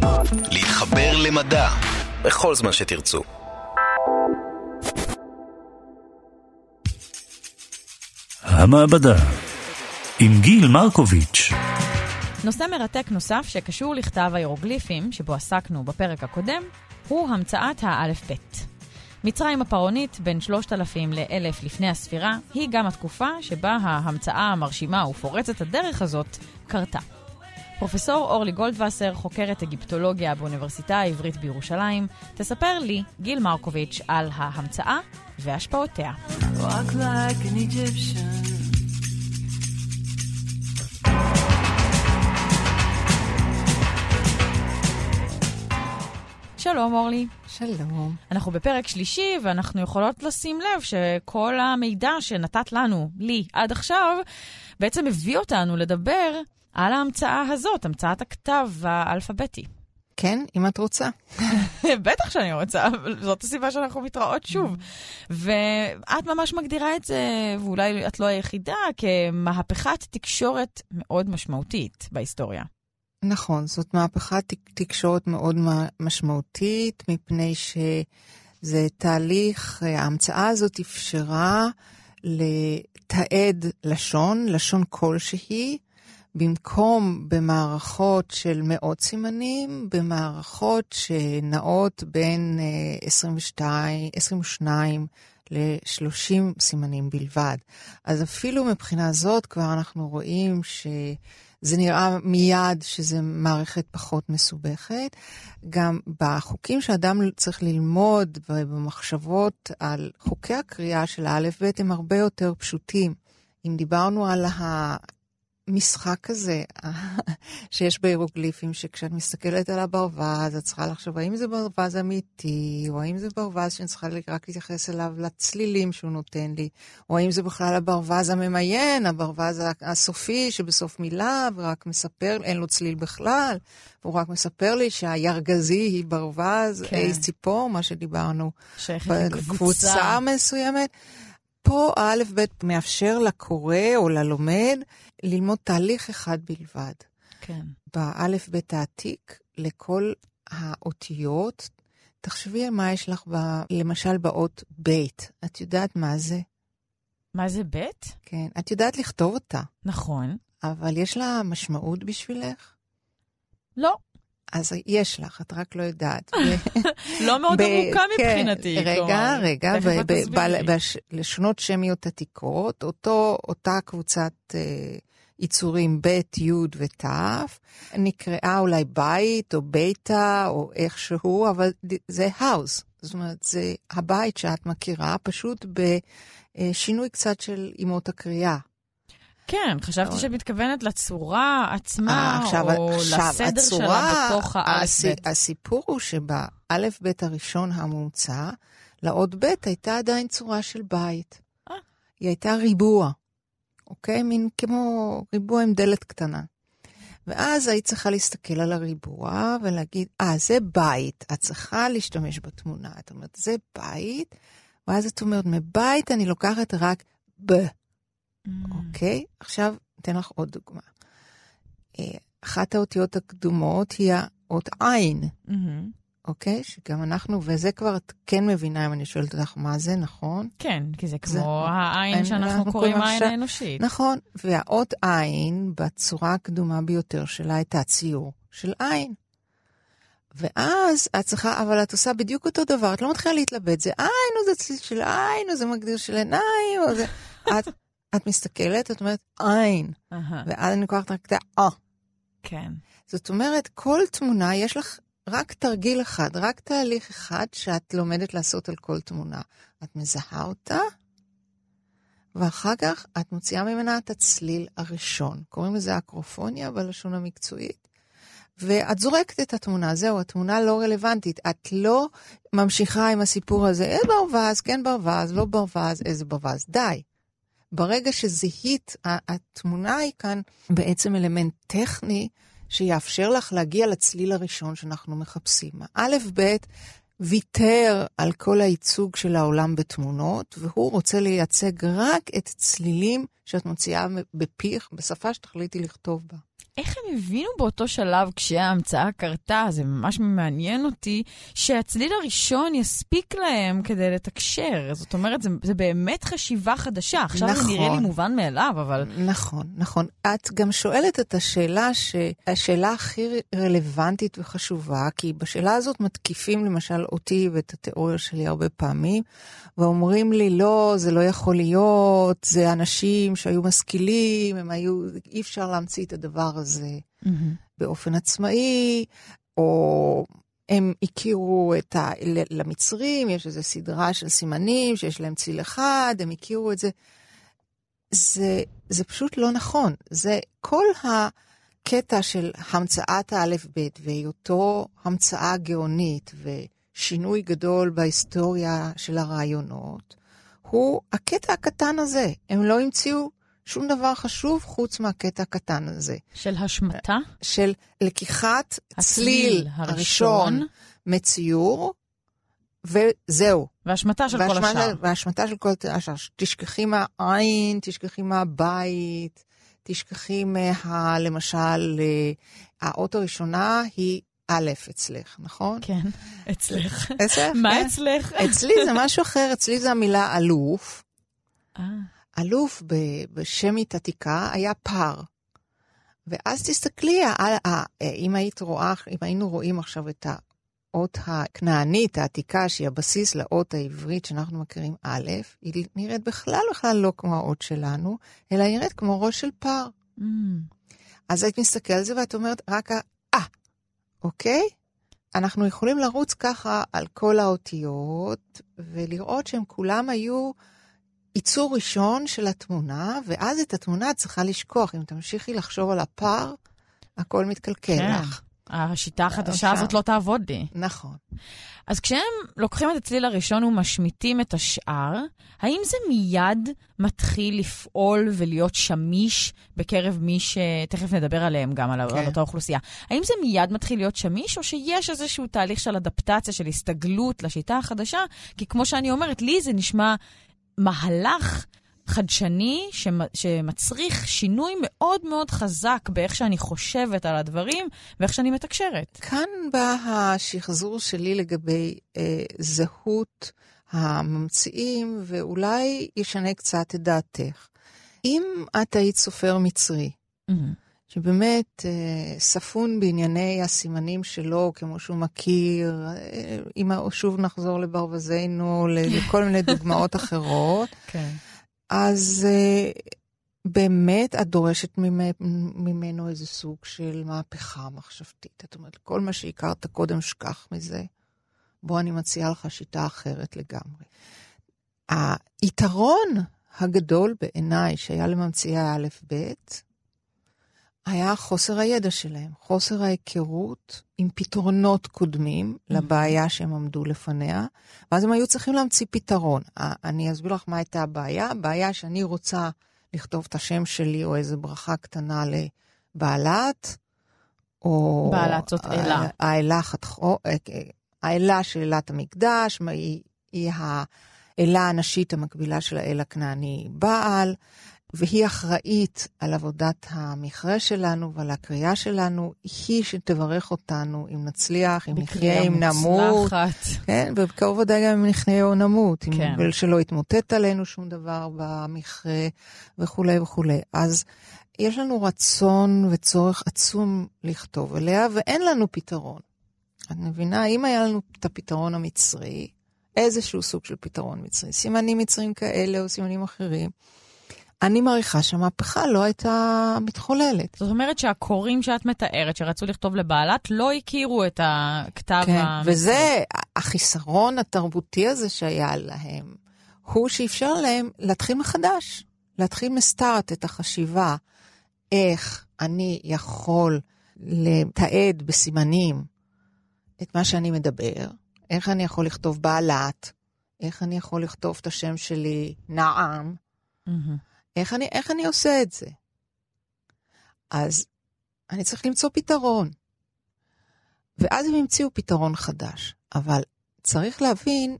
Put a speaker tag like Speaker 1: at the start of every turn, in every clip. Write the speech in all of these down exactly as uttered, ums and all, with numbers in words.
Speaker 1: להתחבר למדע בכל זמן שתרצו.
Speaker 2: המעבדה עם גיל מרקוביץ'.
Speaker 3: נושא מרתק נוסף שקשור לכתב הירוגליפים שבו עסקנו בפרק הקודם הוא המצאת האלף בית. מצרים הפרעונית בין שלושת אלפים לאלף לפני הספירה היא גם התקופה שבה ההמצאה המרשימה ופורצת הדרך הזאת קרתה. פרופסור אורלי גולדווסר, חוקרת אגיפטולוגיה באוניברסיטה העברית בירושלים, תספר לי, גיל מרקוביץ', על ההמצאה והשפעותיה.
Speaker 4: Walk like an Egyptian.
Speaker 3: שלום אורלי.
Speaker 5: שלום.
Speaker 3: אנחנו בפרק שלישי ואנחנו יכולות לשים לב שכל המידע שנתת לנו, לי, עד עכשיו, בעצם הביא אותנו לדבר על ההמצאה הזאת, המצאת הכתב האלפביתי.
Speaker 5: כן, אם את רוצה.
Speaker 3: בטח שאני רוצה, זאת הסיבה שאנחנו מתראות שוב. ואת ממש מגדירה את זה, ואולי את לא היחידה, כמהפכת תקשורת מאוד משמעותית בהיסטוריה.
Speaker 5: נכון, זאת מהפכת תקשורת מאוד משמעותית, מפני שזה תהליך, ההמצאה הזאת אפשרה לתעד לשון, לשון כלשהי, במקום במערכות של מאות סימנים, במערכות שנעות בין עשרים ושתיים, עשרים ושתיים ל-שלושים סימנים בלבד. אז אפילו מבחינה זאת כבר אנחנו רואים שזה נראה מיד שזה מערכת פחות מסובכת. גם בחוקים שאדם צריך ללמוד ובמחשבות על חוקי הקריאה של האלף בית הם הרבה יותר פשוטים. אם דיברנו על ה... משחק הזה שיש בהירוגליפים, שכשאת מסתכלת על הברווז, את צריכה לחשוב האם זה ברווז אמיתי, או האם זה ברווז שאני צריכה רק להתייחס אליו לצלילים שהוא נותן לי, או האם זה בכלל הברווז הממיין, הברווז הסופי שבסוף מילה, ורק מספר, אין לו צליל בכלל, והוא רק מספר לי שהירגזי היא ברווז, כן. איז ציפור, מה שדיברנו, בקבוצה מסוימת. פה האלף בית מאפשר לקורא או ללומד ללמוד תהליך אחד בלבד.
Speaker 3: כן.
Speaker 5: באלף בית העתיק, לכל האותיות, תחשבי מה יש לך ב, למשל באות בית. את יודעת מה זה?
Speaker 3: מה זה בית?
Speaker 5: כן. את יודעת לכתוב אותה.
Speaker 3: נכון.
Speaker 5: אבל יש לה משמעות בשבילך?
Speaker 3: לא.
Speaker 5: אז יש לך, את רק לא יודעת.
Speaker 3: לא מאוד עמוקה מבחינתי.
Speaker 5: רגע, רגע, בלשונות שמיות עתיקות, אותה קבוצת יצורים ב' י' ות', נקראה אולי בית או ביתה או איכשהו, אבל זה house. זאת אומרת, זה הבית שאת מכירה, פשוט בשינוי קצת של אימות הקריאה.
Speaker 3: כן, חשבתי שמתכוונת לצורה עצמה, או לסדר שלה בתוך האלף בית.
Speaker 5: הסיפור הוא שבאלף בית הראשון המומצא, לאות בית הייתה עדיין צורה של בית. היא הייתה ריבוע, אוקיי? מין כמו ריבוע עם דלת קטנה. ואז היית צריכה להסתכל על הריבוע ולהגיד, אה, זה בית, את צריכה להשתמש בתמונה. את אומרת, זה בית, ואז את אומרת, מבית אני לוקחת רק ב. אוקיי? Mm. Okay. עכשיו, אתן לך עוד דוגמה. אחת האותיות הקדומות היא האות עין. Mm-hmm. אוקיי? Okay? שגם אנחנו, וזה כבר את כן מבינה אם אני שואלת לך מה זה, נכון?
Speaker 3: כן, כי זה כמו זה, העין שאנחנו קוראים העין עכשיו, האנושית.
Speaker 5: נכון, והאות עין, בצורה הקדומה ביותר שלה, הייתה ציור של עין. ואז את צריכה, אבל את עושה בדיוק אותו דבר, את לא מתחילה להתלבט, זה עין, או זה צליל של עין, או זה מגדיר של עיניים, או זה... את... את מסתכלת, את אומרת, עין. Uh-huh. ואז אני קוראת רק את ה-אה.
Speaker 3: כן.
Speaker 5: זאת אומרת, כל תמונה, יש לך רק תרגיל אחד, רק תהליך אחד שאת לומדת לעשות על כל תמונה. את מזהה אותה, ואחר כך את מוציאה ממנה את הצליל הראשון. קוראים לזה אקרופוניה בלשון המקצועית. ואת זורקת את התמונה, זהו, התמונה לא רלוונטית. את לא ממשיכה עם הסיפור הזה, איזה ברווז, כן ברווז, לא ברווז, איזה ברווז. די. ברגע שזהית, התמונה היא כאן בעצם אלמנט טכני שיאפשר לך להגיע לצליל הראשון שאנחנו מחפשים. א' ב' ויתר על כל הייצוג של העולם בתמונות, והוא רוצה לייצג רק את צלילים שאת מוציאה בפיך, בשפה שתחליטי לכתוב בה.
Speaker 3: איך הם הבינו באותו שלב כשההמצאה קרתה, זה ממש מעניין אותי, שהצליל הראשון יספיק להם כדי לתקשר. זאת אומרת, זה, זה באמת חשיבה חדשה. עכשיו נכון. זה נראה לי מובן מאליו, אבל...
Speaker 5: נכון, נכון. את גם שואלת את השאלה, שהשאלה הכי רלוונטית וחשובה, כי בשאלה הזאת מתקיפים למשל אותי ואת התיאוריה שלי הרבה פעמים, ואומרים לי, לא, זה לא יכול להיות, זה אנשים שהיו משכילים, הם היו, אי אפשר להמציא את הדבר הזה mm-hmm. באופן עצמאי, או הם הכירו את ה... למצרים, יש איזו סדרה של סימנים, שיש להם ציל אחד, הם הכירו את זה. זה, זה פשוט לא נכון. זה כל הקטע של המצאת האלף בית, והיותו המצאה גאונית, ושינוי גדול בהיסטוריה של הרעיונות, הוא הקטע הקטן הזה. הם לא המציאו שום דבר חשוב חוץ מהקטע הקטן הזה.
Speaker 3: של השמטה? של
Speaker 5: לקיחת צליל הראשון מציור, וזהו.
Speaker 3: והשמטה של כל השאר.
Speaker 5: והשמטה של כל השאר. תשכחי מהעין, תשכחי מהבית, תשכחי מה, למשל, האות הראשונה היא א' אצלך, נכון?
Speaker 3: כן, אצלך.
Speaker 5: אצלך?
Speaker 3: מה אצלך?
Speaker 5: אצלי זה משהו אחר, אצלי זה המילה אלוף. אה. אלוף בשמית עתיקה היה פר. ואז תסתכלי, אם היית רואה, אם היינו רואים עכשיו את האות הכנענית העתיקה, שהיא הבסיס לאות העברית שאנחנו מכירים א', היא נראית בכלל בכלל לא כמו האות שלנו, אלא היא נראית כמו ראש של פר. Mm. אז היית מסתכל על זה ואת אומרת רק אה, אוקיי? אנחנו יכולים לרוץ ככה על כל האותיות, ולראות שהם כולם היו ייצור ראשון של התמונה, ואז את התמונה צריכה לשכוח. אם תמשיכי לחשוב על הפר, הכל מתקלקל
Speaker 3: כן.
Speaker 5: לך.
Speaker 3: השיטה החדשה הזאת לא תעבוד לי.
Speaker 5: נכון.
Speaker 3: אז כשהם לוקחים את הצליל הראשון ומשמיטים את השאר, האם זה מיד מתחיל לפעול ולהיות שמיש בקרב מי שתכף נדבר עליהם גם, על, כן. על אותה אוכלוסייה? האם זה מיד מתחיל להיות שמיש, או שיש איזשהו תהליך של אדפטציה, של הסתגלות לשיטה החדשה? כי כמו שאני אומרת, לי זה נשמע מהלך חדשני שמצריך שינוי מאוד מאוד חזק באיך שאני חושבת על הדברים ואיך שאני מתקשרת.
Speaker 5: כאן בא השחזור שלי לגבי אה, זהות הממציאים, ואולי ישנה קצת את דעתך. אם את היית סופר מצרי, mm-hmm. שבאמת אה, ספון בענייני הסימנים שלו, כמו שהוא מכיר, אה, אם שוב נחזור לברווזנו, לכל מיני דוגמאות אחרות, כן. אז uh, באמת את דורשת ממנו איזה סוג של מהפכה מחשבתית. זאת אומרת, כל מה שהכרת קודם שכח מזה, בוא אני מציעה לך שיטה אחרת לגמרי. היתרון הגדול בעיניי שהיה לממציאי האלף בית, היה חוסר הידע שלהם, חוסר ההיכרות עם פתרונות קודמים לבעיה שהם עמדו לפניה, ואז הם היו צריכים להמציא פתרון. אני אסביר לך מה הייתה הבעיה. הבעיה שאני רוצה לכתוב את השם שלי או איזו ברכה קטנה לבעלת, או...
Speaker 3: בעלת זאת אלה.
Speaker 5: האלה, האלה של אלת המקדש, היא, היא האלה הנשית המקבילה של האל הכנעני בעל, והיא אחראית על עבודת המכרה שלנו ועל הקריאה שלנו, היא שתברך אותנו אם נצליח, אם נחיה, אם נמות. כן, ובקרוב ודאי גם אם נחיה או נמות, כן. אם שלא יתמוטט עלינו שום דבר במכרה וכו' וכו'. אז יש לנו רצון וצורך עצום לכתוב אליה, ואין לנו פתרון. את מבינה, אם היה לנו את הפתרון המצרי, איזשהו סוג של פתרון מצרי, סימנים מצרים כאלה או סימנים אחרים, אני מעריכה שהמהפכה לא הייתה מתחוללת.
Speaker 3: זאת אומרת שהקוראים שאת מתארת, שרצו לכתוב לבעלת, לא הכירו את הכתב
Speaker 5: כן,
Speaker 3: המצרי.
Speaker 5: וזה החיסרון התרבותי הזה שהיה להם, הוא שאפשר להם להתחיל מחדש, להתחיל מסטארט את החשיבה, איך אני יכול לתעד בסימנים את מה שאני מדבר, איך אני יכול לכתוב בעלת, איך אני יכול לכתוב את השם שלי נעם, mm-hmm. איך אני, איך אני עושה את זה? אז אני צריך למצוא פתרון. ואז הם המציאו פתרון חדש. אבל צריך להבין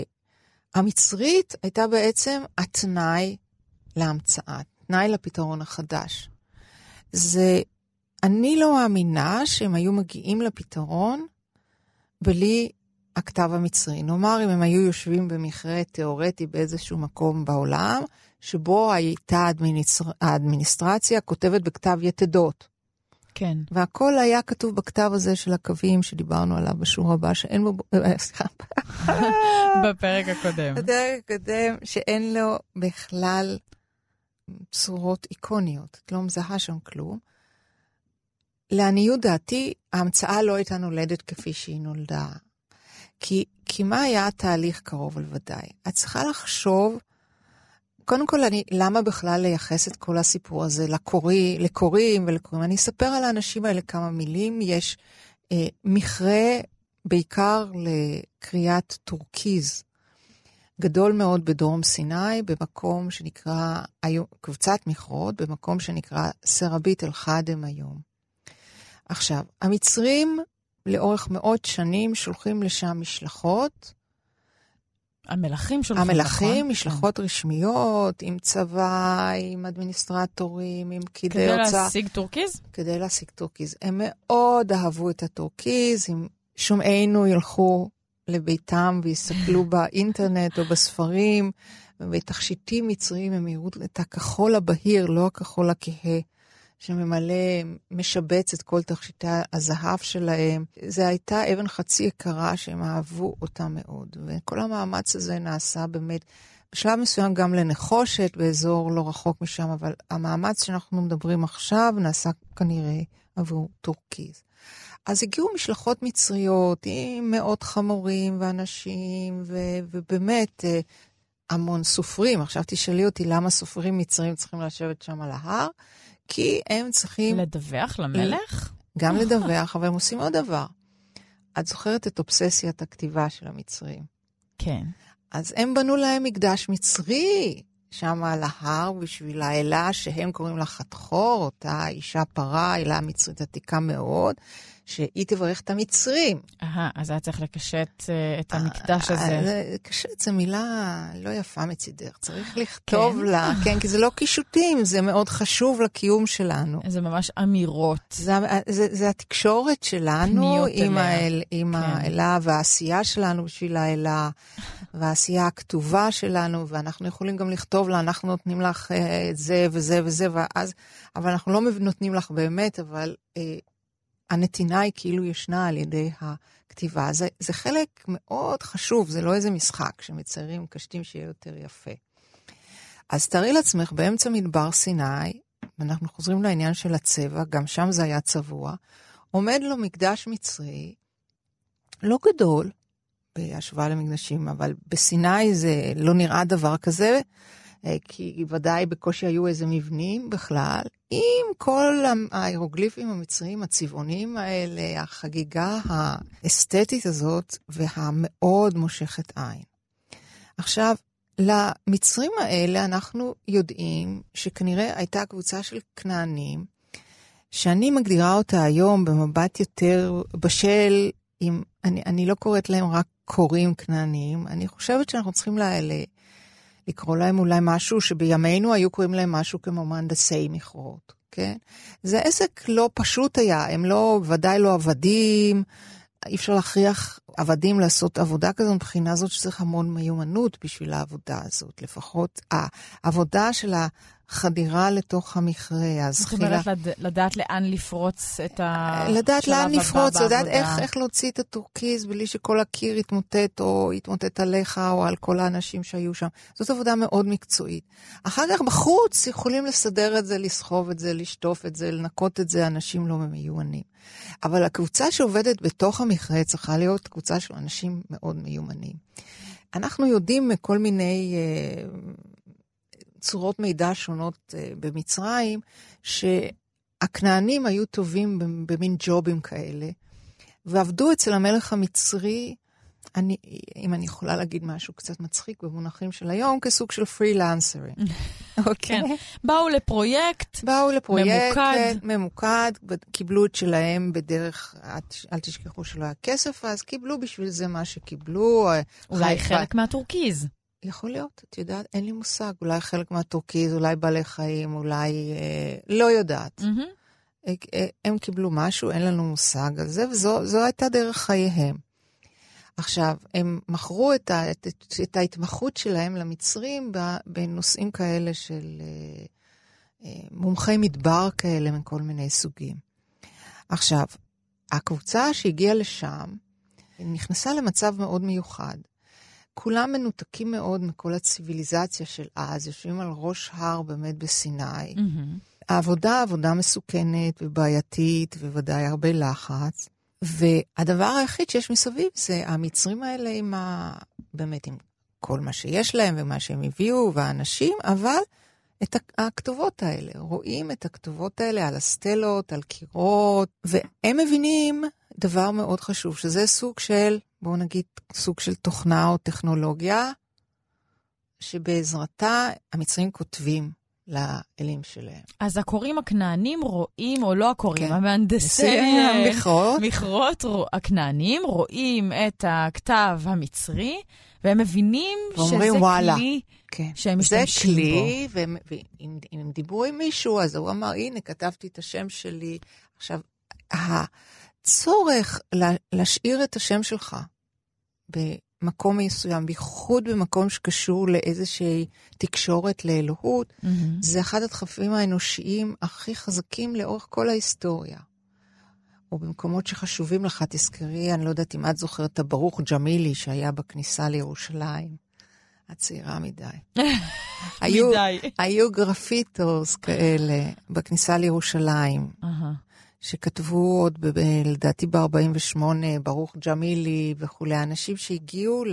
Speaker 5: שהמצרית הייתה בעצם התנאי להמצאה, תנאי לפתרון החדש. זה אני לא מאמינה שהם היו מגיעים לפתרון בלי הכתב המצרי. נאמר, אם הם היו יושבים במכרה תיאורטי באיזשהו מקום בעולם, שבו הייתה האדמיניסטר... האדמיניסטרציה כותבת בכתב יתדות.
Speaker 3: כן.
Speaker 5: והכל היה כתוב בכתב הזה של הקווים שדיברנו עליו בשור הבא, שאין בו... סליחה.
Speaker 3: בפרק הקודם.
Speaker 5: בפרק הקודם, שאין לו בכלל צורות איקוניות. את לא מזהה שם כלום. לעניות דעתי, ההמצאה לא הייתה נולדת כפי שהיא נולדה. כי, כי מה היה התהליך קרוב על ודאי? את צריכה לחשוב, קודם כל, אני, למה בכלל לייחס את כל הסיפור הזה לקורי, לקוראים ולקוראים? אני אספר על האנשים האלה כמה מילים. יש אה, מכרה בעיקר לקריאת טורקיז, גדול מאוד בדרום סיני, במקום שנקרא, היום, קבוצת מכרות, במקום שנקרא סרבית אל חדם היום. עכשיו, המצרים לאורך מאות שנים שולחים לשם משלחות.
Speaker 3: המלכים שולחים,
Speaker 5: המלכים,
Speaker 3: נכון?
Speaker 5: משלחות כן. רשמיות, עם צבא, עם אדמיניסטרטורים, עם פקידי
Speaker 3: כדי
Speaker 5: הוצאה.
Speaker 3: כדי להשיג טורקיז?
Speaker 5: כדי להשיג טורקיז. הם מאוד אהבו את הטורקיז, אם שומעינו ילכו לביתם ויסתכלו באינטרנט או בספרים, ובתכשיטים מצריים הם יראו את הכחול הבהיר, לא הכחול הכהה. שממלא, משבץ את כל תכשיטי הזהב שלהם. זה הייתה אבן חצי יקרה שהם אהבו אותה מאוד. וכל המאמץ הזה נעשה באמת, בשלב מסוים גם לנחושת באזור לא רחוק משם, אבל המאמץ שאנחנו מדברים עכשיו נעשה כנראה עבור טורקיז. אז הגיעו משלחות מצריות עם מאות חמורים ואנשים, ו- ובאמת המון סופרים. עכשיו תשאלי אותי למה סופרים מצרים צריכים לשבת שם על ההר, כי הם צריכים...
Speaker 3: לדווח למלך?
Speaker 5: גם לדווח, אבל הם עושים עוד דבר. את זוכרת את אובססיית הכתיבה של המצרים.
Speaker 3: כן.
Speaker 5: אז הם בנו להם מקדש מצרי, שם על ההר, בשביל האלה שהם קוראים לה חתחור, אותה אישה פרה, אלה מצרית עתיקה מאוד, שהיא תברך את המצרים.
Speaker 3: אהה, אז היה צריך לקשט uh, את המקדש הזה.
Speaker 5: קשט זה מילה לא יפה מצידך, צריך לכתוב לה, כן, כי זה לא קישוטים, זה מאוד חשוב לקיום שלנו.
Speaker 3: זה ממש אמירות.
Speaker 5: זה, זה, זה התקשורת שלנו עם, האל, עם כן. האלה, והעשייה שלנו בשביל האלה, והעשייה הכתובה שלנו, ואנחנו יכולים גם לכתוב לה, אנחנו נותנים לך את זה וזה וזה, ואז, אבל אנחנו לא נותנים לך באמת, אבל... הנתינה היא כאילו ישנה על ידי הכתיבה. זה, זה חלק מאוד חשוב, זה לא איזה משחק שמציירים קשתים שיהיה יותר יפה. אז תארי לעצמך, באמצע מדבר סיני, ואנחנו חוזרים לעניין של הצבע, גם שם זה היה צבוע, עומד לו מקדש מצרי, לא גדול, בהשוואה למקדשים, אבל בסיני זה לא נראה דבר כזה, כי ודאי בקושי היו איזה מבנים בכלל, עם כל ההירוגליפים המצריים, הצבעונים האלה, החגיגה האסתטית הזאת, והמאוד מושכת עין. עכשיו, למצרים האלה אנחנו יודעים שכנראה הייתה קבוצה של כנענים, שאני מגדירה אותה היום במבט יותר בשל, עם, אני, אני לא קוראת להם רק קוראים כנענים, אני חושבת שאנחנו צריכים להעלה, לקרוא להם אולי משהו שבימינו היו קוראים להם משהו כמו מהנדסי מכרות, כן? זה עסק לא פשוט היה, הם לא, ודאי לא עבדים, אי אפשר להכריח עבדים לעשות עבודה כזאת, מבחינה זאת שצריך המון מיומנות בשביל העבודה הזאת, לפחות העבודה של החדירה לתוך המכרה, הזחילה.
Speaker 3: זאת אומרת, לדעת לאן לפרוץ את השלב הבא
Speaker 5: לדעת לאן לפרוץ, לדעת איך, איך להוציא את הטורקיז, בלי שכל הקיר יתמוטט או יתמוטט עליך או על כל האנשים שהיו שם. זאת עבודה מאוד מקצועית. אחר כך בחוץ יכולים לסדר את זה, לסחוב את זה, לשטוף את זה, לנקות את זה, אנשים לא מיומנים. אבל הקבוצה שעובדת בתוך המכרה צריכה להיות קבוצה של אנשים מאוד מיומנים. אנחנו יודעים מכל מיני אה, צורות מידע שונות אה, במצרים, שהכנענים היו טובים במין ג'ובים כאלה, ועבדו אצל המלך המצרי, אני, אם אני יכולה להגיד משהו קצת מצחיק במונחים של היום, כסוג של פרילנסרים.
Speaker 3: כן. באו לפרויקט,
Speaker 5: באו לפרויקט,
Speaker 3: ממוקד.
Speaker 5: ממוקד, קיבלו את שלהם בדרך, אל תשכחו שלא היה כסף, אז קיבלו בשביל זה מה שקיבלו.
Speaker 3: אולי חלק מהטורקיז.
Speaker 5: יכול להיות, את יודעת, אין לי מושג, אולי חלק מהטורקיז, אולי בעלי חיים, אולי, אה, לא יודעת. הם קיבלו משהו, אין לנו מושג על זה, וזו הייתה דרך חייהם. עכשיו, הם מכרו את, ה, את, את ההתמחות שלהם למצרים בנושאים כאלה של מומחי מדבר כאלה מכל מיני סוגים. עכשיו, הקבוצה שהגיעה לשם, נכנסה למצב מאוד מיוחד. כולם מנותקים מאוד מכל הציביליזציה של אז, יושבים על ראש הר באמת בסיני. Mm-hmm. העבודה, עבודה מסוכנת ובעייתית, וודאי הרבה לחץ. והדבר היחיד שיש מסביב זה המצרים האלה עם ה... באמת עם כל מה שיש להם ומה שהם הביאו והאנשים, אבל את הכתובות האלה, רואים את הכתובות האלה על הסטלות, על קירות, והם מבינים דבר מאוד חשוב, שזה סוג של, בואו נגיד, סוג של תוכנה או טכנולוגיה, שבעזרתה המצרים כותבים לאלים שלהם.
Speaker 3: אז הקוראים הכנענים רואים, או לא הקוראים,
Speaker 5: כן.
Speaker 3: המהנדסי
Speaker 5: מכרות,
Speaker 3: מכרות הכנענים רואים את הכתב המצרי, והם מבינים שזה
Speaker 5: וואלה.
Speaker 3: כלי
Speaker 5: כן.
Speaker 3: שהם משתמשים בו.
Speaker 5: זה כלי, ואם הם דיברו עם מישהו, אז הוא אמר, הנה, כתבתי את השם שלי. עכשיו, הצורך להשאיר את השם שלך במקום מסוים, בייחוד במקום שקשור לאיזושהי תקשורת לאלוהות, mm-hmm. זה אחד הדחפים האנושיים הכי חזקים לאורך כל ההיסטוריה. או במקומות שחשובים לך, תזכרי, אני לא יודעת אם את זוכרת את ברוך ג'מילי שהיה בכניסה לירושלים. הצעירה מדי. היו, היו גרפיטורס כאלה בכניסה לירושלים, uh-huh. שכתבו עוד, ב- ב- לדעתי ב-ארבעים ושמונה, ברוך ג'מילי וכו', אנשים שהגיעו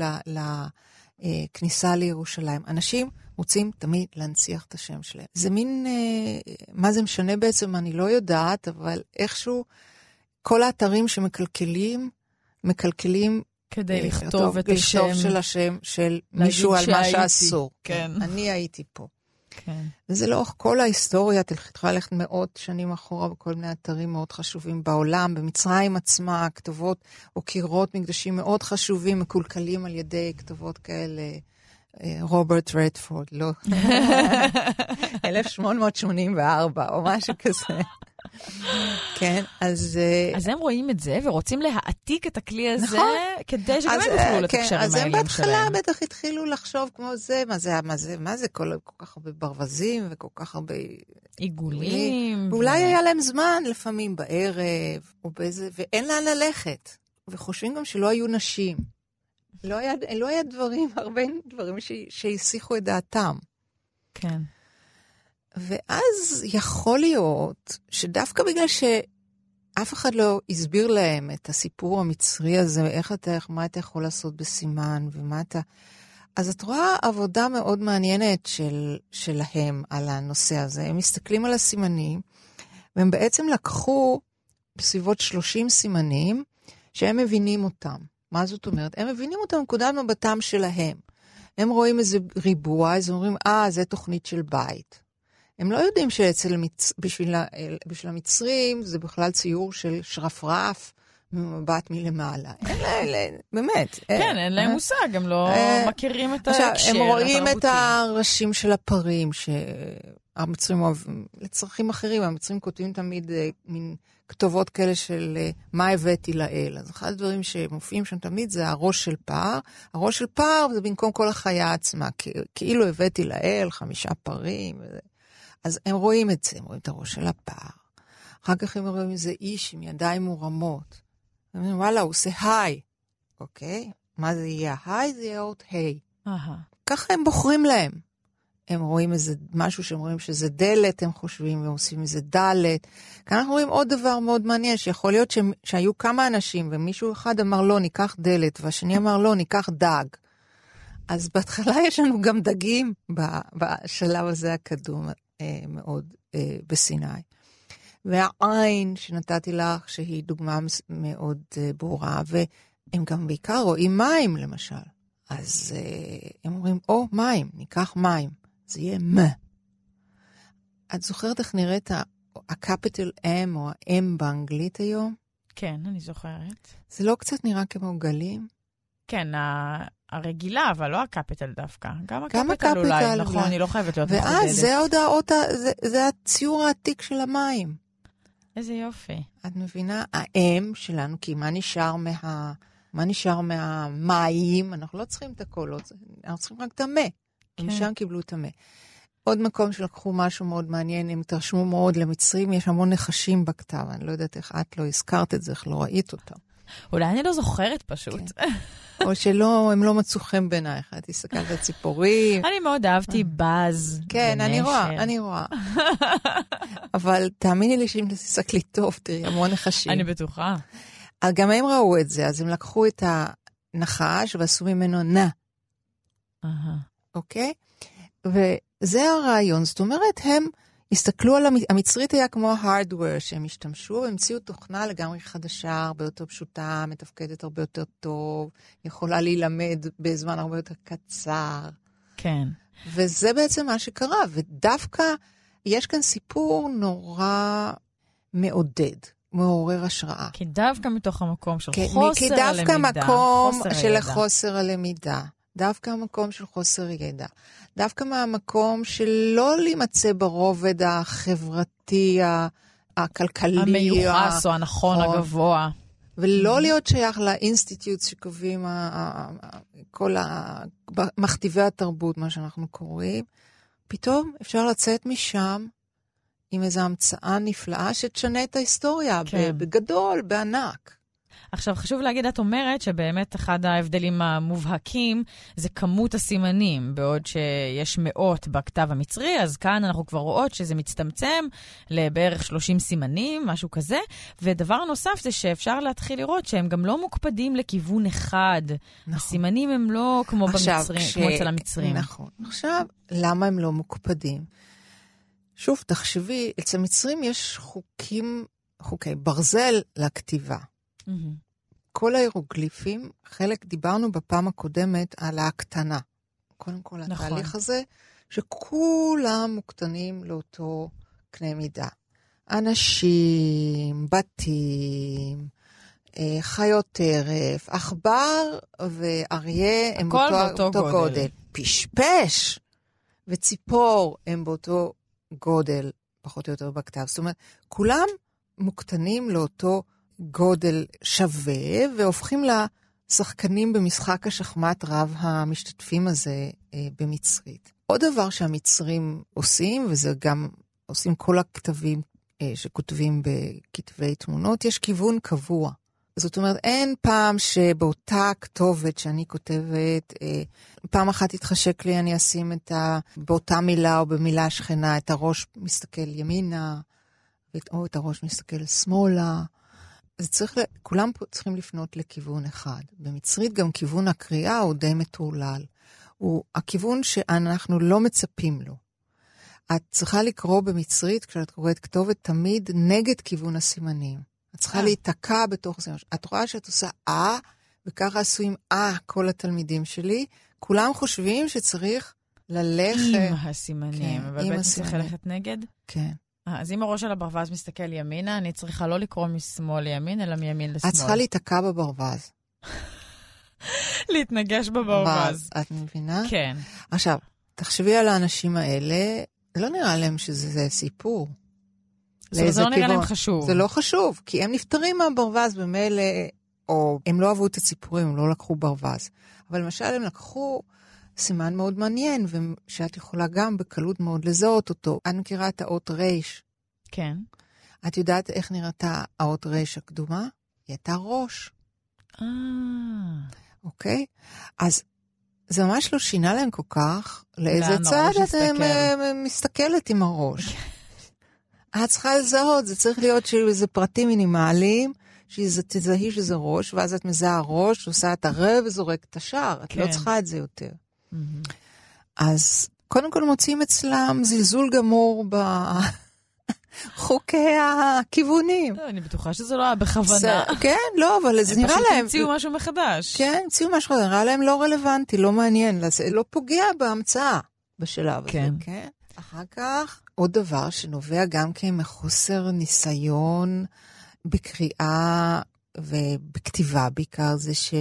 Speaker 5: לכניסה לירושלים. אנשים רוצים תמיד להנציח את השם שלהם. זה מין, אה, מה זה משנה בעצם, אני לא יודעת, אבל איכשהו, כל האתרים שמקלקלים, מקלקלים
Speaker 3: כדי לכתוב את השם.
Speaker 5: לכתוב של השם של מישהו על מה שאסור. כן. אני הייתי פה.
Speaker 3: כן.
Speaker 5: וזה לאורך כל ההיסטוריה, תלכתך ללכת מאות שנים אחורה, בכל מיני אתרים מאוד חשובים בעולם, במצרים עצמה, כתובות או קירות מקדשים מאוד חשובים, מקולקלים על ידי כתובות כאלה, רוברט רדפורד, לא. אלף שמונה מאות שמונים וארבע, או משהו כזה. כן, אז...
Speaker 3: אז הם רואים את זה, ורוצים להעתיק את הכלי הזה, נכון. כדי שגם הם יוכלו לתקשר עם האלים שלהם.
Speaker 5: אז הם בהתחלה בטח התחילו לחשוב כמו זה, מה זה, מה זה, מה זה, כל, כל כך הרבה ברווזים, וכל כך הרבה...
Speaker 3: עיגולים.
Speaker 5: ואולי ו... היה להם זמן, לפעמים בערב, או באיזה, ואין לאן ללכת. וחושבים גם שלא היו נשים. לא היה, לא היה דברים, הרבה דברים שהסיחו את דעתם.
Speaker 3: כן.
Speaker 5: ואז יכול להיות שדווקא בגלל שאף אחד לא הסביר להם את הסיפור המצרי הזה, איך אתה, מה אתה יכול לעשות בסימן ומה אתה... אז את רואה עבודה מאוד מעניינת של, שלהם על הנושא הזה. הם מסתכלים על הסימנים, והם בעצם לקחו בסביבות שלושים סימנים שהם מבינים אותם. מה זאת אומרת? הם מבינים אותם נקודת מבטם שלהם. הם רואים איזה ריבוע, אז הם אומרים, אה, זה תוכנית של בית. הם לא יודעים שאצל המצ... בשביל, בשביל המצרים זה בכלל ציור של שרפרף ממבט מלמעלה. אין להם, באמת.
Speaker 3: כן, אין להם מושג, הם לא מכירים את ההקשר התרבותי.
Speaker 5: הם רואים את הראשים של הפרים, שהמצרים אוהבים, לצרכים אחרים, המצרים כותבים תמיד מין כתובות כאלה של מה הבאתי לאל. אז אחד הדברים שמופיעים שם תמיד זה הראש של פר. הראש של פר זה במקום כל החיה עצמה, כאילו הבאתי לאל חמישה פרים וזה. אז הם רואים את זה, הם רואים את הראש של הפר. אחר כך הם רואים איזה איש עם ידיים מורמות. הם אומרים, וואלה, הוא עושה היי. אוקיי? מה זה יהיה? היי זה יהיה עוד היי. ככה הם בוחרים להם. הם רואים איזה משהו שהם רואים שזה דלת, הם חושבים, והם עושים איזה דלת. כאן אנחנו רואים עוד דבר מאוד מעניין, שיכול להיות ש... שהיו כמה אנשים, ומישהו אחד אמר לא, ניקח דלת, והשני אמר לא, ניקח דג. אז בהתחלה יש לנו גם דגים בשלב הזה הקדום. מאוד אה, בסיני. והעין שנתתי לך, שהיא דוגמה מאוד אה, ברורה, והם גם בעיקר רואים מים, למשל. אז אה, הם אומרים, או, מים, ניקח מים. זה יהיה מה. את זוכרת איך נראית הקפיטל M או ה-M באנגלית היום?
Speaker 3: כן, אני זוכרת.
Speaker 5: זה לא קצת נראה כמו גלים?
Speaker 3: כן, הרגילה, אבל לא הקפיטל דווקא. גם הקפיטל אולי, נכון, אני לא חייבת להיות מחודדת.
Speaker 5: ואז זה עוד האות, זה הציור העתיק של המים.
Speaker 3: איזה יופי.
Speaker 5: את מבינה? האם שלנו, כי מה נשאר מה... מה נשאר מהמים? אנחנו לא צריכים את הכל, אנחנו צריכים רק את המה. ומשם קיבלו את המה. עוד מקום שלקחו משהו מאוד מעניין, הם תרשמו מאוד למצרים, יש המון נחשים בכתב, אני לא יודעת איך את לא הזכרת את זה, איך לא ראית אותם.
Speaker 3: אולי אני לא זוכרת פשוט.
Speaker 5: או שלא, הם לא מצאו חן בעינייך, את הסתכלת על ציפורים.
Speaker 3: אני מאוד אהבתי בז.
Speaker 5: כן, אני רואה, אני רואה. אבל תאמיני לי שאם תסתכלי טוב, תראי, המון נחשים.
Speaker 3: אני בטוחה.
Speaker 5: גם הם ראו את זה, אז הם לקחו את הנחש ועשו ממנו נע. אוקיי? וזה הרעיון, זאת אומרת, הם הסתכלו על המצרית היה כמו ההארדוור שהם השתמשו, המציאו תוכנה לגמרי חדשה, הרבה יותר פשוטה, מתפקדת הרבה יותר טוב, יכולה להילמד בזמן הרבה יותר קצר.
Speaker 3: כן.
Speaker 5: וזה בעצם מה שקרה, ודווקא יש כאן סיפור נורא מעודד, מעורר השראה.
Speaker 3: כי דווקא מתוך המקום של
Speaker 5: כן,
Speaker 3: חוסר
Speaker 5: כי דווקא
Speaker 3: הלמידה.
Speaker 5: מקום
Speaker 3: חוסר
Speaker 5: של
Speaker 3: הידע.
Speaker 5: חוסר הלמידה. דווקא המקום של חוסר ידע. דווקא מהמקום של לא להימצא ברובד החברתי, הכלכלי.
Speaker 3: המיוחס או הנכון הגבוה.
Speaker 5: ולא להיות שייך לאינסטיטוט שקובעים כל מכתיבי התרבות, מה שאנחנו קוראים. פתאום אפשר לצאת משם עם איזו המצאה נפלאה שתשנה את ההיסטוריה, כן. בגדול, בענק.
Speaker 3: עכשיו, חשוב להגיד, את אומרת שבאמת אחד ההבדלים המובהקים זה כמות הסימנים, בעוד שיש מאות בכתב המצרי, אז כאן אנחנו כבר רואות שזה מצטמצם לבערך שלושים סימנים, משהו כזה, ודבר נוסף זה שאפשר להתחיל לראות שהם גם לא מוקפדים לכיוון אחד. נכון. הסימנים הם לא כמו
Speaker 5: עכשיו,
Speaker 3: במצרים,
Speaker 5: כש...
Speaker 3: כמו אצל המצרים.
Speaker 5: נכון. עכשיו, למה הם לא מוקפדים? שוב, תחשבי, אצל המצרים יש חוקים, חוקי ברזל לכתיבה. כל ההירוגליפים, חלק דיברנו בפעם הקודמת על ההקטנה. קודם כל, נכון. התהליך הזה, שכולם מוקטנים לאותו קנה מידה. אנשים, בתים, חיות טרף, עכבר ואריה הם באותו, באותו גודל. גודל. פשפש וציפור הם באותו גודל, פחות או יותר בכתב. זאת אומרת, כולם מוקטנים לאותו גודל שווה, והופכים לשחקנים במשחק השחמט רב המשתתפים הזה אה, במצרית. עוד דבר שהמצרים עושים, וזה גם עושים כל הכתבים אה, שכותבים בכתבי תמונות, יש כיוון קבוע. זאת אומרת, אין פעם שבאותה כתובת שאני כותבת, אה, פעם אחת התחשק לי, אני אשים את ה... באותה מילה או במילה שכנה, את הראש מסתכל ימינה, או את הראש מסתכל שמאלה, אז צריך, כולם פה צריכים לפנות לכיוון אחד. במצרית גם כיוון הקריאה הוא די מטורלל. הוא הכיוון שאנחנו לא מצפים לו. את צריכה לקרוא במצרית, כשאת קוראת כתובת, תמיד נגד כיוון הסימנים. את צריכה להיתקע בתוך זה. את רואה שאת עושה אה, וככה עשויים אה כל התלמידים שלי. כולם חושבים שצריך ללכת...
Speaker 3: עם הסימנים. אבל בעצם צריך ללכת נגד?
Speaker 5: כן.
Speaker 3: אז אם הראש של הברווז מסתכל ימינה, אני צריכה לא לקרוא משמאל לימין, אלא מימין לשמאל.
Speaker 5: את צריכה להיתקע בברווז.
Speaker 3: להתנגש בברווז.
Speaker 5: את מבינה?
Speaker 3: כן.
Speaker 5: עכשיו, תחשבי על האנשים האלה, לא נראה להם שזה סיפור.
Speaker 3: זה לא נראה להם חשוב.
Speaker 5: זה לא חשוב, כי הם נפטרים מהברווז במילא, או הם לא אהבו את הציפורים, הם לא לקחו ברווז. אבל למשל הם לקחו סימן מאוד מעניין, ושאת יכולה גם בקלות מאוד לזהות אותו. את מכירה את האות רייש.
Speaker 3: כן.
Speaker 5: את יודעת איך נראתה האות רייש הקדומה? היא הייתה ראש.
Speaker 3: אה.
Speaker 5: אוקיי? אז זה ממש לא שינה להם כל כך, לאיזה צד את מסתכלת עם הראש. את צריכה לזהות, זה צריך להיות שיהיו איזה פרטים מינימליים, שתזהי שזה ראש, ואז את מזהה הראש, עושה את הרב וזורק את השער. את לא צריכה את זה יותר. אז קודם כל מוצאים אצלם זלזול גמור בחוקי הכיוונים.
Speaker 3: אני בטוחה שזה לא היה בכוונה.
Speaker 5: כן, לא, אבל זה נראה להם...
Speaker 3: הם פשוט המציאו משהו מחדש.
Speaker 5: כן, המציאו משהו מחדש, נראה להם לא רלוונטי, לא מעניין, לא פוגע בהמצאה בשלב הזה. כן. אחר כך, עוד דבר שנובע גם כן מחוסר ניסיון בקריאה ובכתיבה בעיקר, זה ש...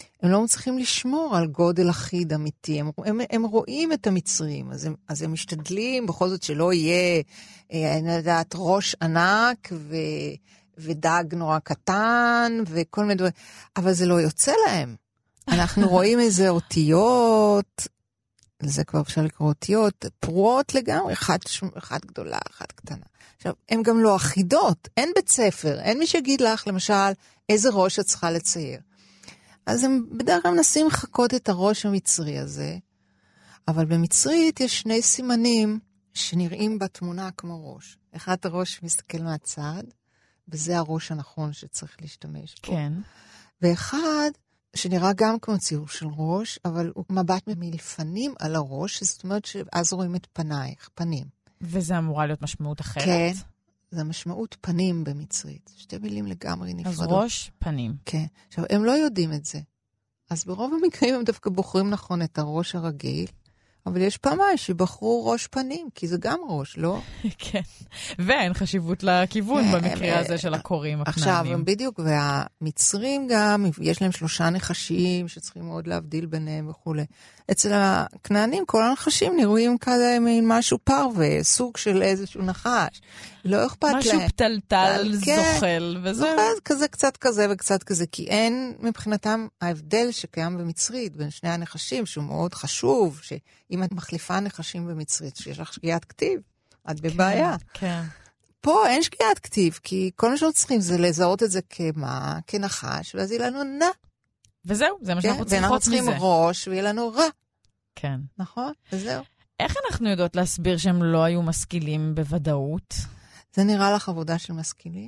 Speaker 5: הם לא מצליחים לשמור על גודל אחיד אמיתי, הם, הם, הם רואים את המצרים, אז הם, אז הם משתדלים בכל זאת שלא יהיה, אני יודעת, ראש ענק ו, ודג נורא קטן וכל מיני דברים, אבל זה לא יוצא להם. אנחנו רואים איזה אותיות, לזה כבר אפשר לקרוא אותיות, פרועות לגמרי, אחת, אחת גדולה, אחת קטנה. עכשיו, הן גם לא אחידות, אין בית ספר, אין מי שיגיד לך, למשל, איזה ראש את צריכה לצייר. אז הם בדרך כלל מנסים לחכות את הראש המצרי הזה, אבל במצרית יש שני סימנים שנראים בתמונה כמו ראש. אחד הראש מסתכל מהצד, וזה הראש הנכון שצריך להשתמש בו.
Speaker 3: כן.
Speaker 5: ואחד שנראה גם כמו ציור של ראש, אבל הוא מבט מלפנים על הראש, זאת אומרת שאז רואים את פנייך, פנים.
Speaker 3: וזה אמורה להיות משמעות אחרת?
Speaker 5: כן, זה משמעות פנים במצרית. שתי מילים לגמרי נפרדות.
Speaker 3: אז ראש, פנים.
Speaker 5: כן. עכשיו, הם לא יודעים את זה. אז ברוב המקרים הם דווקא בוחרים נכון את הראש הרגיל, אבל יש פעמיים שבחרו ראש פנים, כי זה גם ראש, לא?
Speaker 3: כן. ואין חשיבות לכיוון במקרה הזה של הקוראים הכנענים.
Speaker 5: עכשיו, בדיוק, והמצרים גם, יש להם שלושה נחשים שצריכים מאוד להבדיל ביניהם וכו'. אצל הכנענים, כל הנחשים נראים כזה משהו פרווה, סוג של איזשהו נחש. לא אכפת להם.
Speaker 3: משהו פתלתל, זוחל, וזה...
Speaker 5: זוחל, כזה, קצת כזה וקצת כזה, כי אין מבחינתם ההבדל שקיים במצרית, בין שני הנחשים, שהוא מאוד חשוב, שאם את מחליפה נחשים במצרית, שיש לך שגיאת כתיב, את בבעיה.
Speaker 3: כן.
Speaker 5: פה אין שגיאת כתיב, כי כל מה שאנחנו צריכים זה לזהות את זה כמה, כנחש, ואז יהיה לנו נע.
Speaker 3: וזהו, זה מה שאנחנו צריכות מזה.
Speaker 5: ואנחנו צריכים ראש, ויהיה לנו רע.
Speaker 3: כן.
Speaker 5: נכון? וזהו.
Speaker 3: איך אנחנו יודעות להסביר שהם לא היו משכילים בוודאות?
Speaker 5: זה נראה לך עבודה של משכילים?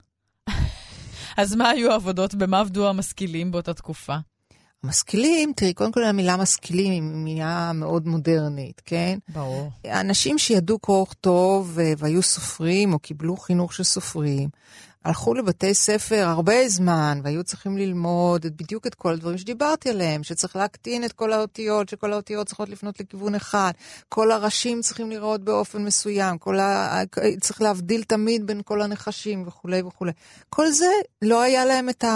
Speaker 3: אז מה היו העבודות? במה עבדו המשכילים באותה תקופה?
Speaker 5: המשכילים, תראי, קודם כל המילה משכילים היא מילה מאוד מודרנית, כן?
Speaker 3: ברור.
Speaker 5: אנשים שידעו קרוא וכתוב והיו סופרים או קיבלו חינוך של סופרים, הלכו לבתי ספר הרבה זמן והיו צריכים ללמוד בדיוק את כל הדברים שדיברתי עליהם, שצריך להקטין את כל האותיות, שכל האותיות צריכות לפנות לכיוון אחד, כל הראשים צריכים לראות באופן מסוים, כל ה... צריך להבדיל תמיד בין כל הנחשים וכו' וכו'. כל זה לא היה להם את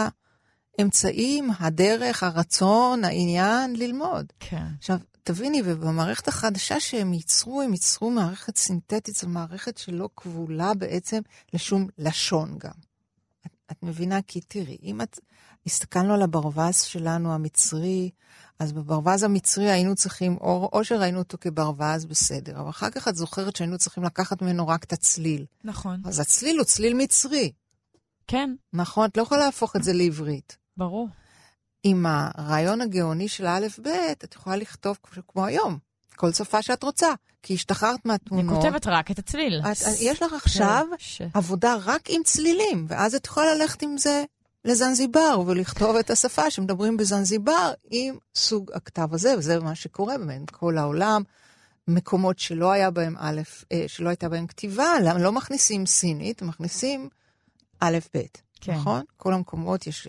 Speaker 5: האמצעים, הדרך, הרצון, העניין ללמוד.
Speaker 3: כן. עכשיו,
Speaker 5: תביני, ובמערכת החדשה שהם ייצרו, הם ייצרו מערכת סינתטית, זו מערכת שלא כבולה בעצם לשום לשון גם. את, את מבינה? כי תראי, אם את הסתכלנו על הברווז שלנו המצרי, אז בברווז המצרי היינו צריכים, או, או שראינו אותו כברווז בסדר, אבל אחר כך את זוכרת שהיינו צריכים לקחת ממנו רק את הצליל.
Speaker 3: נכון.
Speaker 5: אז הצליל הוא צליל מצרי.
Speaker 3: כן.
Speaker 5: נכון, את לא יכולה להפוך את זה לעברית.
Speaker 3: ברור.
Speaker 5: עם הרעיון הגאוני של א' ב', את יכולה לכתוב כמו היום, כל שפה שאת רוצה, כי השתחררת מהתמונות.
Speaker 3: אני כותבת רק את הצליל.
Speaker 5: את, יש לך עכשיו ש... עבודה רק עם צלילים, ואז את יכולה ללכת עם זה לזנזיבר, ולכתוב את השפה שמדברים בזנזיבר עם סוג הכתב הזה, וזה מה שקורה באמת, כל העולם, מקומות שלא היה בהם א', שלא הייתה בהם כתיבה, לא מכניסים סינית, מכניסים א' ב', כן. נכון? כל המקומות יש...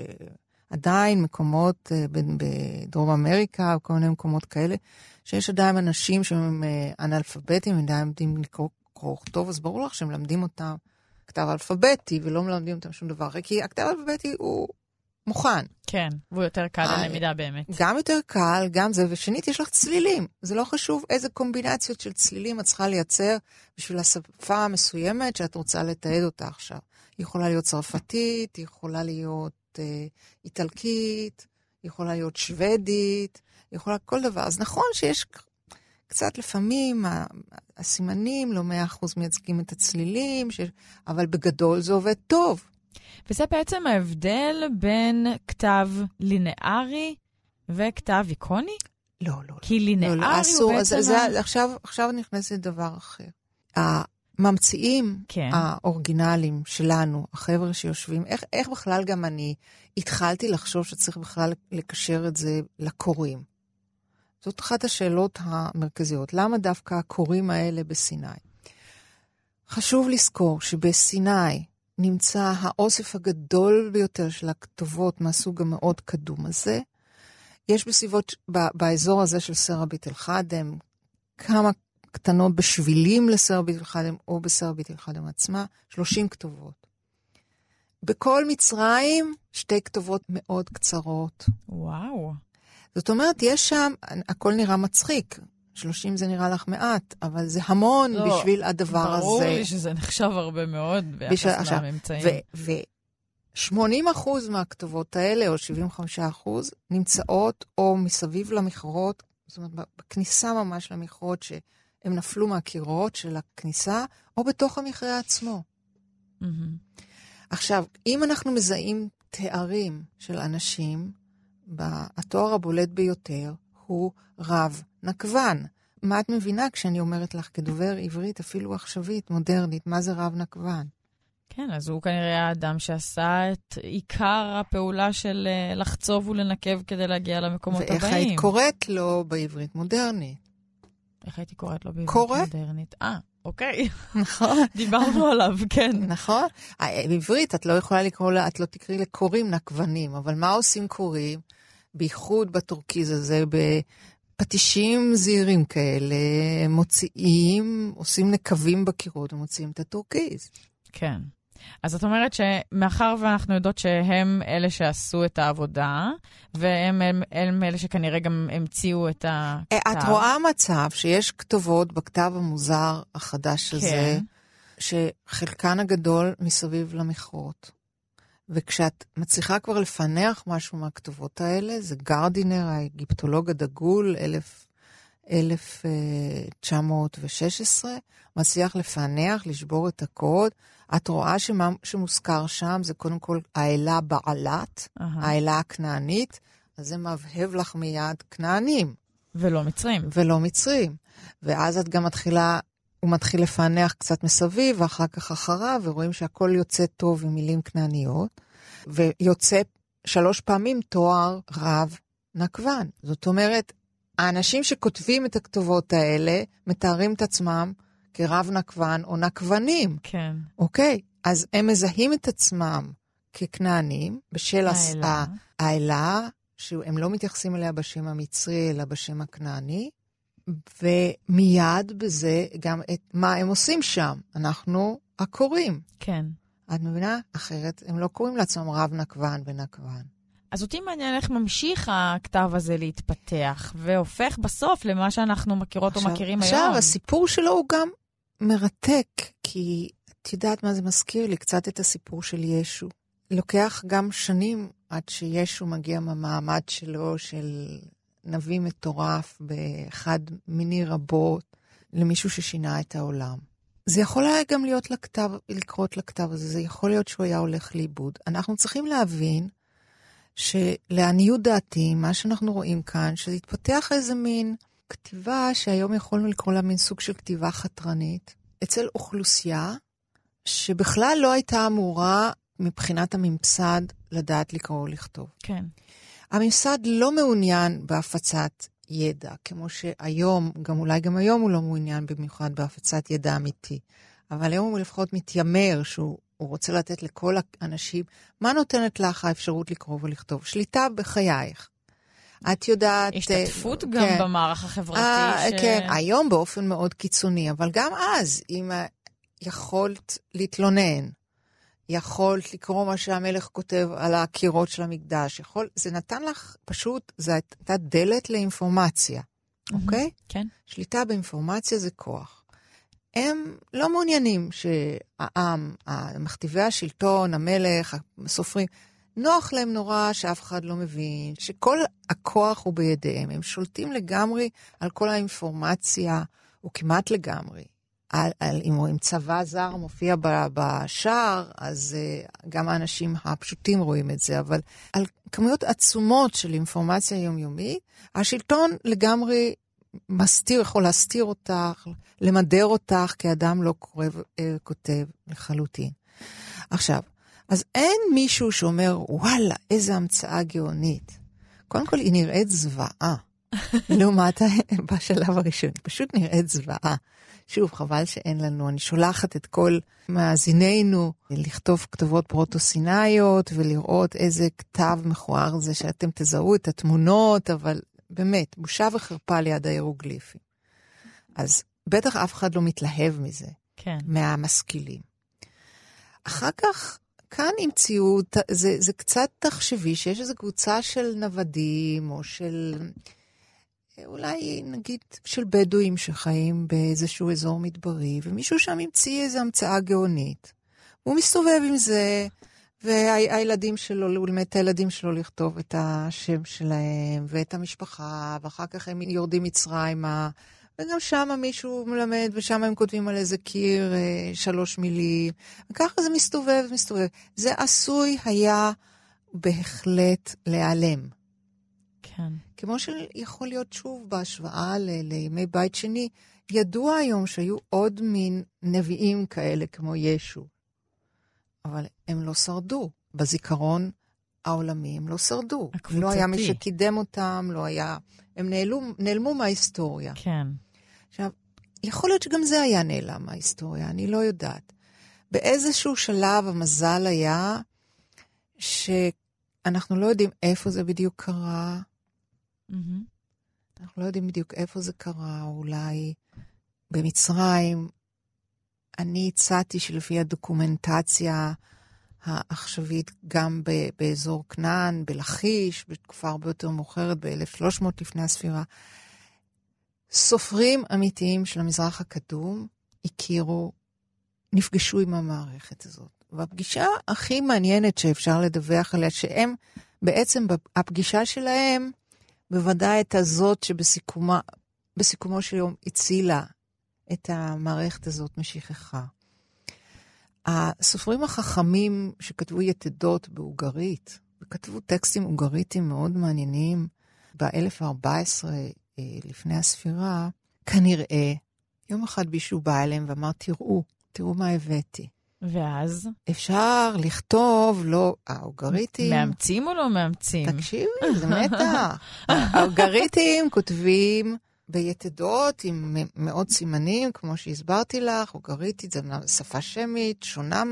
Speaker 5: עדיין מקומות בדרום אמריקה, או כל מיני מקומות כאלה, שיש עדיין אנשים שהם אנאלפביתים, עדיין יודעים לקרוא טוב, אז ברור לך שהם למדים אותם כתב אלפביתי, ולא מלמדים אותם שום דבר, כי הכתב אלפביתי הוא מוכן.
Speaker 3: כן, והוא יותר קל ללמידה באמת.
Speaker 5: גם יותר קל, גם זה, ושנית, יש לך צלילים. זה לא חשוב איזה קומבינציות של צלילים את צריכה לייצר בשביל השפה המסוימת שאת רוצה לתעד אותה עכשיו. היא יכולה להיות צרפתית, היא יכולה להיות איטלקית, יכולה להיות שוודית, יכולה כל דבר. אז נכון שיש קצת לפעמים, הסימנים לא מאה אחוז מייצגים את הצלילים, ש... אבל בגדול זה עובד טוב.
Speaker 3: וזה בעצם ההבדל בין כתב לינארי וכתב איקוני?
Speaker 5: לא, לא.
Speaker 3: כי לינארי
Speaker 5: לא, לא,
Speaker 3: הוא
Speaker 5: אסור,
Speaker 3: בעצם...
Speaker 5: אז, זה, עכשיו, עכשיו נכנס לדבר אחר. ממציאים
Speaker 3: כן.
Speaker 5: האורגינליים שלנו, החבר'ה שיושבים, איך, איך בכלל גם אני התחלתי לחשוב שצריך בכלל לקשר את זה לקוראים. זאת אחת השאלות המרכזיות. למה דווקא הקוראים האלה בסיני? חשוב לזכור שבסיני נמצא האוסף הגדול ביותר של הכתובות מהסוג המאוד קדום הזה. יש בסביבות, באזור הזה של סרבית אל-חדם, כמה קטנות בשבילים לסרבית אל-חדם או בסרבית אל-חדם עצמה, שלושים כתובות. בכל מצרים שתי כתובות מאוד קצרות.
Speaker 3: וואו.
Speaker 5: זאת אומרת, יש שם, הכל נראה מצחיק. שלושים זה נראה לך מעט, אבל זה המון לא, בשביל הדבר
Speaker 3: ברור
Speaker 5: הזה.
Speaker 3: ברור לי שזה נחשב הרבה מאוד ביחס לממצאים.
Speaker 5: ו-שמונים אחוז מהכתובות האלה, או שבעים וחמישה אחוז, נמצאות או מסביב למכרות, זאת אומרת, בכניסה ממש למכרות, שהם נפלו מהקירות של הכניסה, או בתוך המכרה עצמו. Mm-hmm. עכשיו, אם אנחנו מזהים תארים של אנשים, התואר הבולט ביותר הוא רב נקוון. מה את מבינה כשאני אומרת לך כדובר עברית, אפילו עכשווית, מודרנית, מה זה רב נקוון?
Speaker 3: כן, אז הוא כנראה האדם שעשה את עיקר הפעולה של לחצוב ולנקב כדי להגיע למקומות
Speaker 5: ואיך
Speaker 3: הבאים.
Speaker 5: ואיך היית קוראת לו בעברית מודרנית?
Speaker 3: איך הייתי קוראת לו בעברית
Speaker 5: קורא?
Speaker 3: מודרנית? אה, אוקיי.
Speaker 5: נכון.
Speaker 3: דיברנו עליו, כן.
Speaker 5: נכון. בעברית את לא יכולה לקרוא לה, את לא תקראי לקוראים נקוונים, אבל מה עושים קוראים? בייחוד בטורקיז הזה, בפטישים זהירים כאלה, מוציאים, עושים נקבים בקירות ומוציאים את הטורקיז.
Speaker 3: כן. אז את אומרת שמאחר ואנחנו יודעות שהם אלה שעשו את העבודה, והם הם, הם אלה שכנראה גם המציאו את הכתב.
Speaker 5: את רואה מצב שיש כתובות בכתב המוזר החדש הזה, כן. שחלקן הגדול מסביב למכרות. וכשאת מצליחה כבר לפענח משהו מהכתובות האלה, זה גרדינר, האגיפטולוג הדגול, אלף תשע מאות ושש עשרה, מצליח לפענח, לשבור את הקוד. את רואה שמה שמוזכר שם זה קודם כל האלה בעלת, uh-huh. האלה הכנענית, אז זה מבהב לך מיד כנענים.
Speaker 3: ולא מצרים.
Speaker 5: ולא מצרים. ואז את גם מתחילה, הוא מתחיל לפענח קצת מסביב, ואחר כך אחריו, ורואים שהכל יוצא טוב עם מילים כנעניות, ויוצא שלוש פעמים תואר רב נקוון. זאת אומרת, האנשים שכותבים את הכתובות האלה, מתארים את עצמם כרב נקוון או נקוונים.
Speaker 3: כן.
Speaker 5: אוקיי? אז הם מזהים את עצמם ככנענים, בשל
Speaker 3: האלה.
Speaker 5: האלה, שהם לא מתייחסים אליה בשם המצרי, אלא בשם הכנעני, ומיד בזה גם את מה הם עושים שם. אנחנו הקוראים.
Speaker 3: כן.
Speaker 5: את מבינה? אחרת הם לא קוראים לעצמם רב נקוון ונקוון.
Speaker 3: אז אותי מעניין איך ממשיך הכתב הזה להתפתח, והופך בסוף למה שאנחנו מכירות או מכירים
Speaker 5: עכשיו,
Speaker 3: היום.
Speaker 5: עכשיו, הסיפור שלו הוא גם מרתק, כי את יודעת מה זה מזכיר לי? קצת את הסיפור של ישו. לוקח גם שנים עד שישו מגיע מהמעמד שלו, של נביא מטורף באחד מיני רבות, למישהו ששינה את העולם. זה יכול היה גם להיות לכתב, לקרות לכתב הזה, זה יכול להיות שהוא היה הולך לאיבוד. אנחנו צריכים להבין שלעניות דעתי, מה שאנחנו רואים כאן, שזה התפתח איזה מין כתיבה שהיום יכולנו לקרוא לה מין סוג של כתיבה חתרנית, אצל אוכלוסייה שבכלל לא הייתה אמורה מבחינת הממסד לדעת לקרוא או לכתוב.
Speaker 3: כן.
Speaker 5: הממסד לא מעוניין בהפצת ידע, כמו שהיום, גם אולי גם היום הוא לא מעוניין במיוחד בהפצת ידע אמיתי, אבל היום הוא לפחות מתיימר שהוא הוא רוצה לתת לכל האנשים, מה נותנת לך האפשרות לקרוא ולכתוב? שליטה בחייך. את יודעת...
Speaker 3: השתתפות
Speaker 5: uh,
Speaker 3: גם
Speaker 5: כן.
Speaker 3: במערך החברתי.
Speaker 5: Uh,
Speaker 3: ש...
Speaker 5: כן, היום באופן מאוד קיצוני, אבל גם אז, אם יכולת להתלונן, יכולת לקרוא מה שהמלך כותב על הקירות של המקדש, יכול, זה נתן לך פשוט, זה הייתה דלת לאינפורמציה, mm-hmm. אוקיי?
Speaker 3: כן.
Speaker 5: שליטה באינפורמציה זה כוח. הם לא מעוניינים שהעם, מכתיבי השלטון, המלך, הסופרים, נוח להם נורא שאף אחד לא מבין, שכל הכוח הוא בידיהם. הם שולטים לגמרי על כל האינפורמציה, או כמעט לגמרי. על, על, אם רואים צבא זר מופיע בשער, אז uh, גם האנשים הפשוטים רואים את זה, אבל על כמויות עצומות של אינפורמציה יומיומית, השלטון לגמרי מסתיר, יכול להסתיר אותך, למדר אותך, כי אדם לא קורא, כותב לחלוטין. עכשיו, אז אין מישהו שאומר, וואלה, איזה המצאה גאונית. קודם כל, היא נראית זוועה. לעומת בשלב הראשון, היא פשוט נראית זוועה. שוב, חבל שאין לנו. אני שולחת את כל מאזיננו לכתוב כתובות פרוטוסינאיות, ולראות איזה כתב מכוער זה שאתם תזהו את התמונות, אבל באמת, בושה וחרפה ליד ההירוגליפים. אז בטח אף אחד לא מתלהב מזה,
Speaker 3: כן.
Speaker 5: מהמשכילים. אחר כך, כאן המציאו, זה, זה קצת תחשבי שיש איזו קבוצה של נוודים, או של, אולי נגיד, של בדואים שחיים באיזשהו אזור מדברי, ומישהו שם המציא איזו המצאה גאונית. הוא מסתובב עם זה, והילדים שלו, הוא לימד את הילדים שלו לכתוב את השם שלהם, ואת המשפחה, ואחר כך הם יורדים מצרימה, וגם שם מישהו מלמד, ושם הם כותבים על איזה קיר אה, שלוש מילים, וככה זה מסתובב, מסתובב. זה עשוי היה בהחלט להיעלם.
Speaker 3: כן.
Speaker 5: כמו שיכול להיות שוב בהשוואה ל- לימי בית שני, ידוע היום שהיו עוד מין נביאים כאלה כמו ישו, אבל הם לא שרדו. בזיכרון העולמי הם לא שרדו. הקבוצתי. לא היה מי שקידם אותם, לא היה... הם נעלו, נעלמו מההיסטוריה.
Speaker 3: כן.
Speaker 5: עכשיו, יכול להיות שגם זה היה נעלם מההיסטוריה, אני לא יודעת. באיזשהו שלב המזל היה שאנחנו לא יודעים איפה זה בדיוק קרה. Mm-hmm. אנחנו לא יודעים בדיוק איפה זה קרה, אולי במצרים. אני הצעתי שלפי הדוקומנטציה העכשווית, גם ב- באזור כנען, בלחיש, בתקופה הרבה יותר מאוחרת, ב-אלף ושלוש מאות לפני הספירה, סופרים אמיתיים של המזרח הקדום הכירו, נפגשו עם המערכת הזאת. והפגישה הכי מעניינת שאפשר לדווח עליה, שהם בעצם הפגישה שלהם, בוודאי את הזאת שבסיכומו בסיכומו של יום הצילה את המערכת הזאת משכחה. הסופרים החכמים שכתבו יתדות באוגרית, וכתבו טקסטים אוגריתיים מאוד מעניינים, ב-אלף וארבע עשרה לפני הספירה, כנראה, יום אחד מישהו בא אליהם ואמר, תראו, תראו מה הבאתי.
Speaker 3: ואז?
Speaker 5: אפשר לכתוב, לא, האוגריתים...
Speaker 3: מאמצים או לא מאמצים?
Speaker 5: תקשיבי, זה מתח. האוגריתים כותבים ביתדות עם מאות סימנים, כמו שהסברתי לך, אוגריתית זה שפה שמית, שונה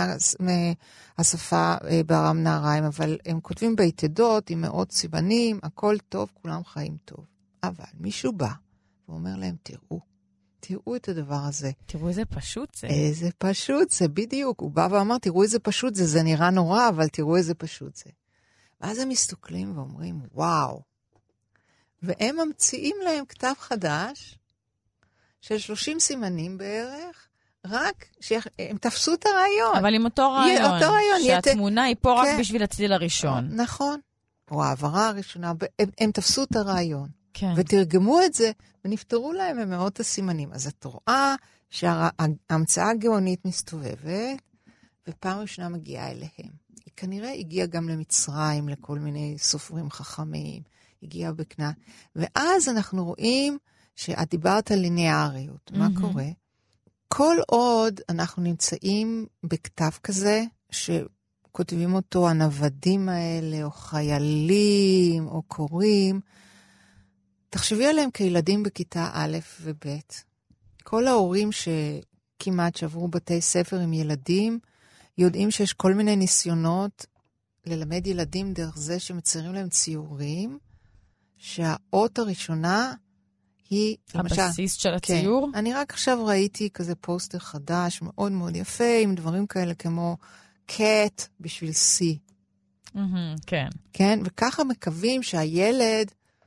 Speaker 5: מהשפה בארם נהריים, אבל הם כותבים ביתדות עם מאות סימנים, הכל טוב, כולם חיים טוב. אבל מישהו בא ואומר להם, תראו, תראו את הדבר הזה.
Speaker 3: תראו איזה פשוט זה.
Speaker 5: איזה פשוט זה, בדיוק. הוא בא ואמר, תראו איזה פשוט זה, זה נראה נורא, אבל תראו איזה פשוט זה. ואז הם מסתכלים ואומרים, וואו. והם ממציאים להם כתב חדש, של שלושים סימנים בערך, רק שהם תפסו את הרעיון.
Speaker 3: אבל עם אותו רעיון.
Speaker 5: אותו רעיון.
Speaker 3: שהתמונה היא פה רק בשביל הצליל הראשון.
Speaker 5: נכון. או העברה הראשונה, הם, הם תפסו את הרעיון.
Speaker 3: כן.
Speaker 5: ותרגמו את זה, ונפטרו להם ממאות הסימנים. אז את רואה שההמצאה הגאונית מסתובבת, ופעם ראשונה מגיעה אליהם. היא כנראה הגיעה גם למצרים, לכל מיני סופרים חכמים, הגיעה בכנען. ואז אנחנו רואים שאת דיברת על ליניאריות. מה קורה? כל עוד אנחנו נמצאים בכתב כזה, שכותבים אותו הנוודים האלה, או חיילים, או קוראים, תחשבי עליהם כילדים בכיתה א' וב'. כל ההורים שכמעט שעברו בתי ספר עם ילדים, יודעים שיש כל מיני ניסיונות ללמד ילדים דרך זה שמציירים להם ציורים, שהאות הראשונה היא...
Speaker 3: הבסיס
Speaker 5: למשל,
Speaker 3: של הציור?
Speaker 5: כן, אני רק עכשיו ראיתי כזה פוסטר חדש, מאוד מאוד יפה, עם דברים כאלה כמו קט בשביל C.
Speaker 3: Mm-hmm, כן.
Speaker 5: כן, וככה מקווים שהילד...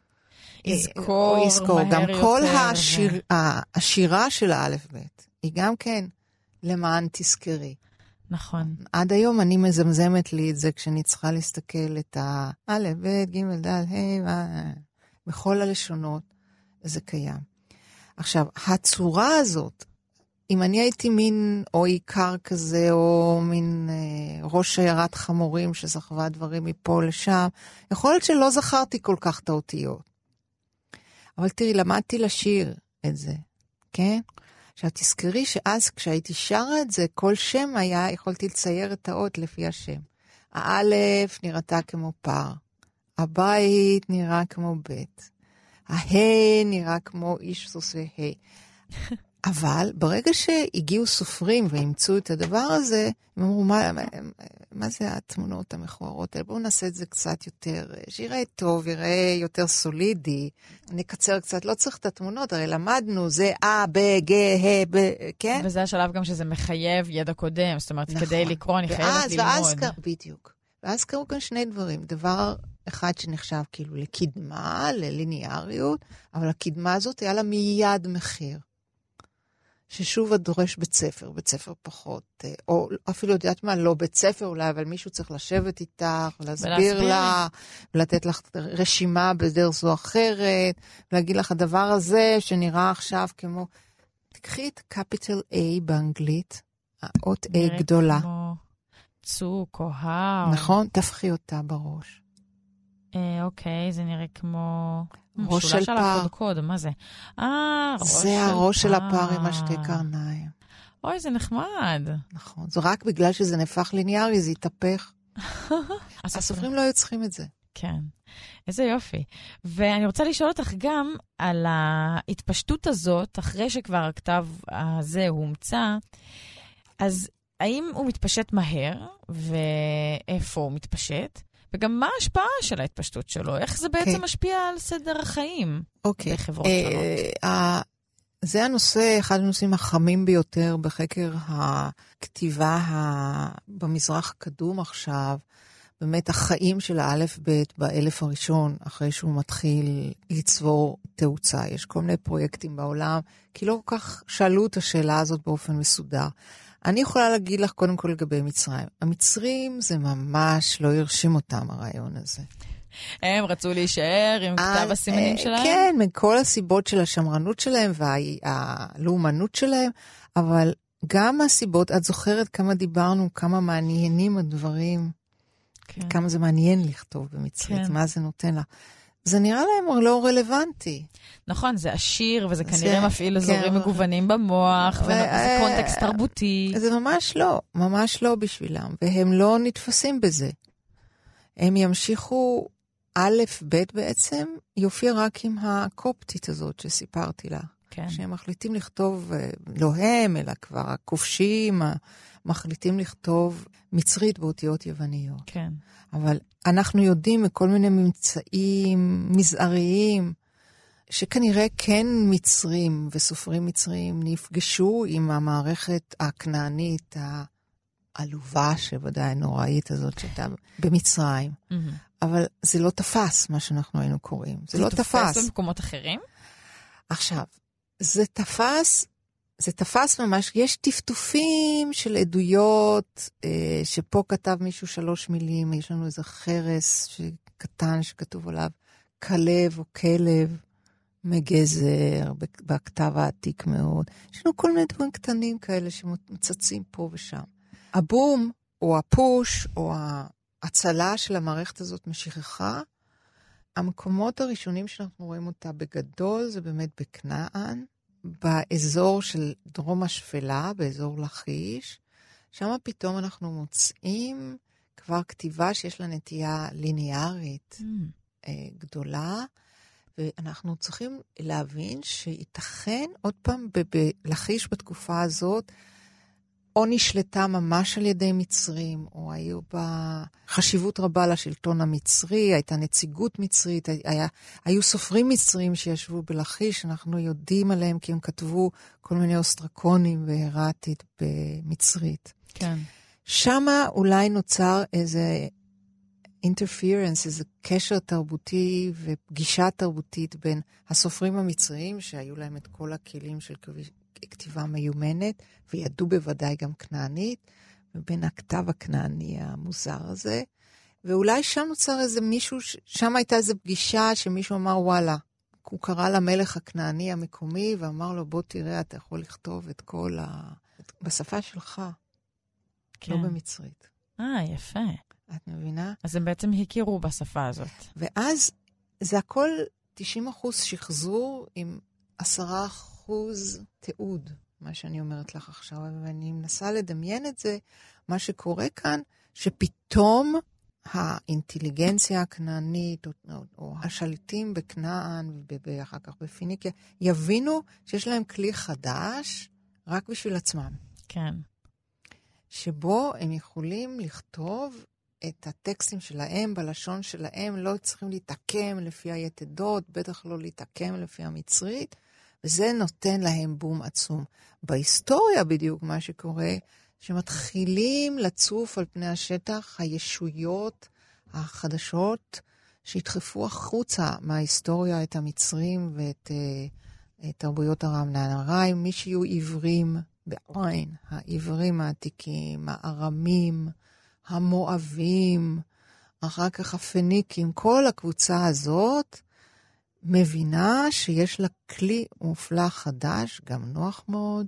Speaker 3: יזכור,
Speaker 5: יזכור.
Speaker 3: מהר
Speaker 5: גם
Speaker 3: יותר.
Speaker 5: כל השיר, השירה של האלף בית, היא גם כן למען תזכרי.
Speaker 3: נכון.
Speaker 5: עד היום אני מזמזמת לי את זה כשאני צריכה להסתכל את האלף בית, ג' ד' ה' בכל הלשונות, זה קיים. עכשיו, הצורה הזאת, אם אני הייתי מין או עיקר כזה, או מין אה, ראש שיירת חמורים שסחבה דברים מפה לשם, יכול להיות שלא זכרתי כל כך את האותיות. אבל תראי, למדתי לשיר את זה, כן? עכשיו, תזכרי שאז כשהייתי שרה את זה, כל שם היה, יכולתי לצייר את האות לפי השם. האלף נראתה כמו פר, הבית נראה כמו בית, ההי נראה כמו איש סוס והי. אבל ברגע שהגיעו סופרים ואימצו את הדבר הזה, הם אמרו, מה, מה, מה זה התמונות המכוערות האלה? בואו נעשה את זה קצת יותר, שיראה טוב, יראה יותר סולידי, נקצר קצת, לא צריך את התמונות, הרי למדנו, זה אה, ב, ג, ה, ב, כן?
Speaker 3: וזה השלב גם שזה מחייב ידע קודם, זאת אומרת, נכון. כדי לקרוא, אני חייבת
Speaker 5: ואז,
Speaker 3: ללמוד.
Speaker 5: ואז קר, בדיוק. ואז קרו כאן שני דברים. דבר אחד שנחשב כאילו לקדמה, לליניאריות, אבל הקדמה הזאת היה לה מיד מחיר. ששוב את דורש בית ספר, בית ספר פחות, או אפילו יודעת מה, לא בית ספר אולי, אבל מישהו צריך לשבת איתך, ולהסביר לה, ולתת לך רשימה בדרך זו אחרת, ולהגיד לך הדבר הזה שנראה עכשיו כמו, תקחי את capital A באנגלית, האות A גדולה.
Speaker 3: כמו צוק או הר.
Speaker 5: נכון? תפחי אותה בראש.
Speaker 3: אה, אוקיי, זה נראה כמו...
Speaker 5: ראש של פר.
Speaker 3: הקודקוד, מה זה? אה, ראש של פר.
Speaker 5: זה הראש של הפר עם השתי קרניים.
Speaker 3: אוי, זה נחמד.
Speaker 5: נכון. זה רק בגלל שזה נהפך ליניארי, זה יתהפך. הסופרים לא היו צריכים את זה.
Speaker 3: כן. איזה יופי. ואני רוצה לשאול אותך גם על ההתפשטות הזאת, אחרי שכבר הכתב הזה הומצא, אז האם הוא מתפשט מהר, ואיפה הוא מתפשט? וגם מה ההשפעה של ההתפשטות שלו? איך זה בעצם okay. משפיע על סדר החיים okay. בחברות uh, שונות? Uh,
Speaker 5: זה הנושא, אחד הנושאים החמים ביותר בחקר הכתיבה ה... במזרח הקדום עכשיו, באמת החיים של האלף בית באלף הראשון, אחרי שהוא מתחיל לצבור תאוצה. יש כל מיני פרויקטים בעולם, כי לא כל כך שאלו את השאלה הזאת באופן מסודר. אני יכולה להגיד לך קודם כל לגבי מצרים. המצרים זה ממש לא ירשים אותם הרעיון הזה.
Speaker 3: הם רצו להישאר עם כתב הסימנים שלהם?
Speaker 5: כן, מכל הסיבות של השמרנות שלהם והלאומנות שלהם, אבל גם הסיבות, את זוכרת כמה דיברנו, כמה מעניינים הדברים, כן. כמה זה מעניין לכתוב במצרית, כן. מה זה נותן לה. זה נראה להם לא רלוונטי.
Speaker 3: נכון, זה עשיר, וזה כנראה מפעיל אזורים מגוונים במוח, וזה קונטקסט תרבותי.
Speaker 5: זה ממש לא, ממש לא בשבילם, והם לא נתפסים בזה. הם ימשיכו, א', ב' בעצם, יופיע רק עם הקופטית הזאת שסיפרתי לה. כן. שהם מחליטים לכתוב, לא הם, אלא כבר הכובשים, מחליטים לכתוב מצרית באותיות יווניות. כן. אבל אנחנו יודעים מכל מיני ממצאים מזעריים, שכנראה כן מצרים וסופרים מצרים נפגשו עם המערכת הכנענית העלובה, שוודאי נוראית הזאת שהייתה במצרים. Mm-hmm. אבל זה לא תפס מה שאנחנו היינו קוראים. זה, זה לא תפס. זה
Speaker 3: תפס במקומות אחרים?
Speaker 5: עכשיו, זה תפס... זה תפס ממש, יש טפטופים של עדויות, אה, שפה כתב מישהו שלוש מילים, יש לנו איזה חרס קטן שכתוב עליו, כלב או כלב, מגזר, בכתב העתיק מאוד. יש לנו כל מיני דברים קטנים כאלה שמצצים פה ושם. הבום, או הפוש, או ההצלה של המערכת הזאת משכחה, המקומות הראשונים שאנחנו רואים אותה בגדול, זה באמת בכנען, באזור של דרום השפלה, באזור לכיש, שם פתאום אנחנו מוצאים כבר כתיבה שיש לה נטייה ליניארית mm. גדולה, ואנחנו צריכים להבין שייתכן עוד פעם בלכיש בתקופה הזאת, או נשלטה ממש על ידי מצרים, או היו בה חשיבות רבה לשלטון המצרי, הייתה נציגות מצרית, היה, היו סופרים מצרים שישבו בלכיש, אנחנו יודעים עליהם כי הם כתבו כל מיני אוסטרקונים והרטית במצרית. כן. שמה אולי נוצר איזה interference, איזה קשר תרבותי ופגישה תרבותית בין הסופרים המצריים, שהיו להם את כל הכלים של כתיבה מיומנת, וידעו בוודאי גם כנענית, ובין הכתב הכנעני המוזר הזה, ואולי שם נוצר איזה מישהו, שם הייתה איזו פגישה שמישהו אמר וואלה, הוא קרא למלך הכנעני המקומי, ואמר לו בוא תראה, אתה יכול לכתוב את כל ה... בשפה שלך, כן. לא במצרית.
Speaker 3: אה, יפה.
Speaker 5: את מבינה?
Speaker 3: אז הם בעצם הכירו בשפה הזאת.
Speaker 5: ואז זה הכל תשעים אחוז שחזור עם עשרה אחוז תיעוד, מה שאני אומרת לך עכשיו, ואני מנסה לדמיין את זה, מה שקורה כאן, שפתאום האינטליגנציה הכנענית, או, או השליטים בכנען, ואחר כך בפיניקיה, יבינו שיש להם כלי חדש רק בשביל עצמם.
Speaker 3: כן.
Speaker 5: שבו הם יכולים לכתוב את הטקסטים שלהם, בלשון שלהם, לא צריכים להתעקם לפי היתדות, בטח לא להתעקם לפי המצרית, וזה נותן להם בום עצום. בהיסטוריה בדיוק מה שקורה, שמתחילים לצוף על פני השטח הישויות החדשות, שהתחפו החוצה מההיסטוריה את המצרים ואת uh, תרבויות ארם נהריים, מי שיהיו עברים בעין, העברים העתיקים, הארמים, המואבים, אחר כך הפניקים, כל הקבוצה הזאת מבינה שיש לה כלי מופלא חדש, גם נוח מאוד,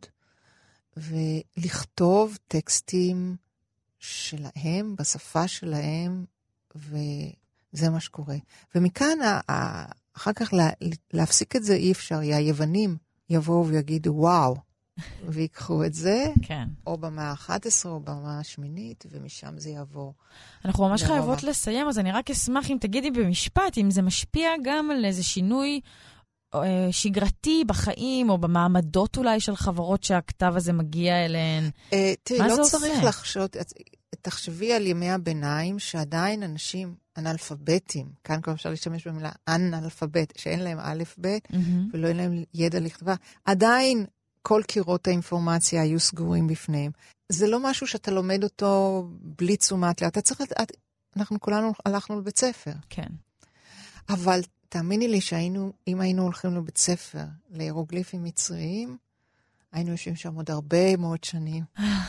Speaker 5: ולכתוב טקסטים שלהם, בשפה שלהם, וזה מה שקורה. ומכאן, אחר כך להפסיק את זה אי אפשר, היוונים יבואו ויגידו וואו, ויקחו את זה,
Speaker 3: כן.
Speaker 5: או במאה ה-אחת עשרה או במאה השמינית, ומשם זה יעבור.
Speaker 3: אנחנו ממש
Speaker 5: לרמה.
Speaker 3: חייבות לסיים, אז אני רק אשמח אם תגידי במשפט, אם זה משפיע גם על איזה שינוי אה, שגרתי בחיים, או במעמדות אולי של חברות שהכתב הזה מגיע אליהן.
Speaker 5: אה, תראי,
Speaker 3: מה
Speaker 5: לא
Speaker 3: זה
Speaker 5: צריך
Speaker 3: עושה?
Speaker 5: לחשוב, תחשבי על ימי הביניים, שעדיין אנשים אנאלפביתים, כאן כבר אפשר להשתמש במילה אנאלפבית, שאין להם א' ב',
Speaker 3: Mm-hmm.
Speaker 5: ולא אין להם ידע לכתבה, עדיין כל קירות האינפורמציה היו סגורים בפניהם. זה לא משהו שאתה לומד אותו בלי תשומת לב. אתה צריך, את, אנחנו כולנו הלכנו לבית ספר.
Speaker 3: כן.
Speaker 5: אבל תאמיני לי שהיינו, אם היינו הולכים לבית ספר, להירוגליפים מצריים, היינו יושבים שם עוד הרבה מאוד שנים.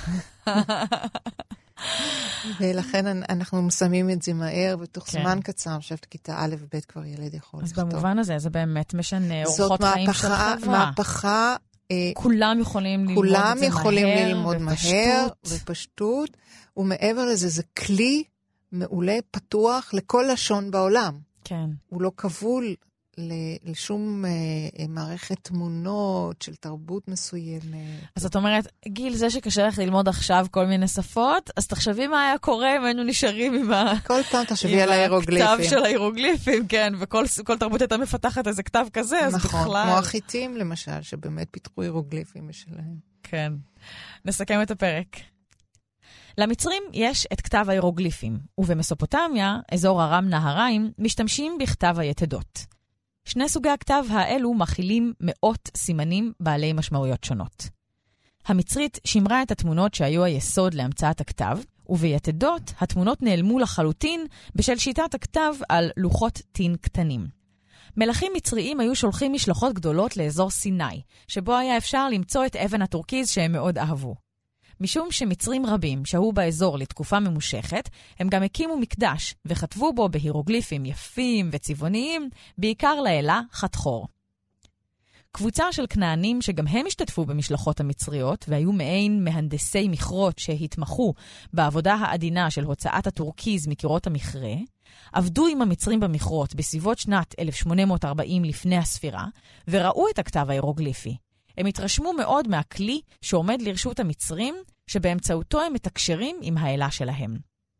Speaker 5: ולכן אנחנו מסיימים את זה מהר, ותוך
Speaker 3: כן.
Speaker 5: זמן קצר, עכשיו כיתה א' ב' כבר ילד יכול
Speaker 3: אז
Speaker 5: לכתוב.
Speaker 3: במובן הזה, זה באמת משנה אורחות חיים של חברה.
Speaker 5: זאת מהפכה,
Speaker 3: כולם יכולים ללמוד את זה מהר,
Speaker 5: כולם יכולים ללמוד
Speaker 3: בפשטות.
Speaker 5: מהר ופשטות, ומעבר לזה זה כלי מעולה, פתוח לכל לשון בעולם.
Speaker 3: כן.
Speaker 5: הוא לא כבול לשום אה, מערכת תמונות של תרבות מסוימת.
Speaker 3: אז את אומרת, גיל, זה שקשה לך ללמוד עכשיו כל מיני שפות, אז תחשבי מה היה קורה אם היינו נשארים עם ה...
Speaker 5: כל פעם תחשבי על ההירוגליפים.
Speaker 3: עם הכתב של ההירוגליפים, כן, וכל כל תרבות הייתה מפתחת איזה כתב כזה, אז
Speaker 5: נכון,
Speaker 3: בכלל...
Speaker 5: כמו החיטים למשל, שבאמת פיתחו הירוגליפים משלהם.
Speaker 3: כן. נסכם את הפרק. למצרים יש את כתב ההירוגליפים, ובמסופוטמיה, אזור ארם נהריים, משתמשים בכתב היתדות. שני סוגי הכתב האלו מכילים מאות סימנים בעלי משמעויות שונות. המצרית שמרה את התמונות שהיו היסוד להמצאת הכתב, וביתדות התמונות נעלמו לחלוטין בשל שיטת הכתב על לוחות טין קטנים. מלכים מצריים היו שולחים משלחות גדולות לאזור סיני, שבו היה אפשר למצוא את אבן הטורקיז שהם מאוד אהבו. משום שמצרים רבים שהו באזור לתקופה ממושכת, הם גם הקימו מקדש וכתבו בו בהירוגליפים יפים וצבעוניים, בעיקר לאלה חתחור. קבוצה של כנענים שגם הם השתתפו במשלחות המצריות, והיו מעין מהנדסי מכרות שהתמחו בעבודה העדינה של הוצאת הטורקיז מקירות המכרה, עבדו עם המצרים במכרות בסביבות שנת אלף שמונה מאות וארבעים לפני הספירה, וראו את הכתב ההירוגליפי. הם התרשמו מאוד מהכלי שעומד לרשות המצרים, שבאמצעותו הם מתקשרים עם האלה שלהם.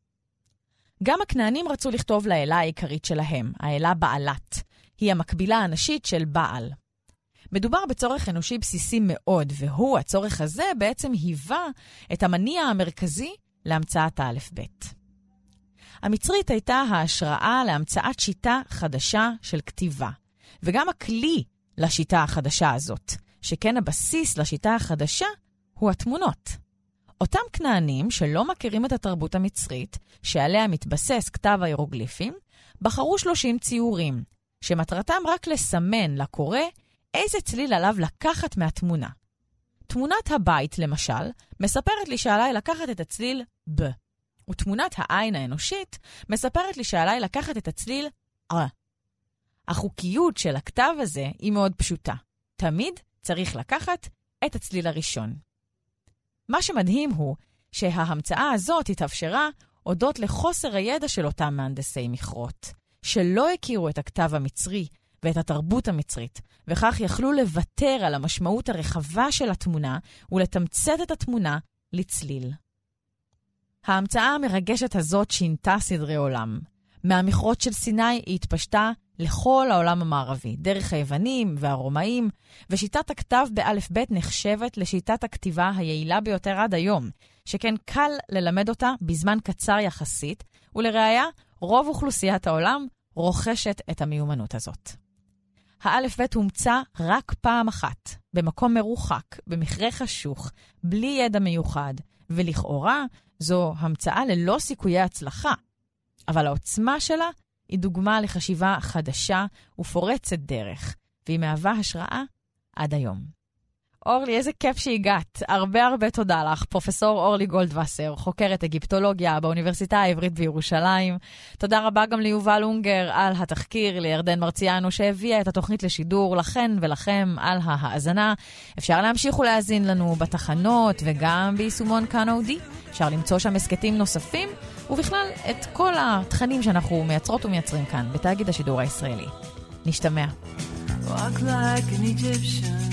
Speaker 3: גם הכנענים רצו לכתוב לאלה העיקרית שלהם, האלה בעלת. היא המקבילה הנשית של בעל. מדובר בצורך אנושי בסיסי מאוד, והוא, הצורך הזה, בעצם היווה את המניע המרכזי להמצאת האלף בית. המצרית הייתה ההשראה להמצאת שיטה חדשה של כתיבה, וגם הכלי לשיטה החדשה הזאת. שכן הבסיס לשיטה החדשה הוא התמונות. אותם כנענים שלא מכירים את התרבות המצרית, שעליה מתבסס כתב ההירוגליפים, בחרו שלושים ציורים, שמטרתם רק לסמן לקורא איזה צליל עליו לקחת מהתמונה. תמונת הבית, למשל, מספרת לי שעליי לקחת את הצליל ב, ותמונת העין האנושית מספרת לי שעליי לקחת את הצליל א. החוקיות של הכתב הזה היא מאוד פשוטה. תמיד צריך לקחת את הצליל הראשון. מה שמדהים הוא שההמצאה הזאת התאפשרה הודות לחוסר הידע של אותם מהנדסי מכרות, שלא הכירו את הכתב המצרי ואת התרבות המצרית, וכך יכלו לוותר על המשמעות הרחבה של התמונה ולתמצת את התמונה לצליל. ההמצאה המרגשת הזאת שינתה סדרי עולם. מהמכרות של סיני היא התפשטה לכל העולם המערבי, דרך היוונים והרומאים, ושיטת הכתב באלף בית נחשבת לשיטת הכתיבה היעילה ביותר עד היום, שכן קל ללמד אותה בזמן קצר יחסית, ולראיה, רוב אוכלוסיית העולם רוכשת את המיומנות הזאת. האלף בית הומצא רק פעם אחת, במקום מרוחק, במכרה חשוך, בלי ידע מיוחד, ולכאורה זו המצאה ללא סיכויי הצלחה. אבל העוצמה שלה היא דוגמה לחשיבה חדשה ופורצת דרך, והיא מהווה השראה עד היום. אורלי, איזה כיף שהגעת. הרבה הרבה תודה לך, פרופסור אורלי גולדווסר, חוקרת אגיפטולוגיה באוניברסיטה העברית בירושלים. תודה רבה גם ליובל אונגר על התחקיר, לירדן מרציאנו שהביאה את התוכנית לשידור, לכן ולכם על ההאזנה. אפשר להמשיך ולהאזין לנו בתחנות וגם ביישומון כאן אודי. אפשר למצוא שם הסקטים נוספים, ובכלל את כל התכנים שאנחנו מייצרות ומייצרים כאן בתאגיד השידור הישראלי. נשתמע.
Speaker 4: Walk like an Egyptian.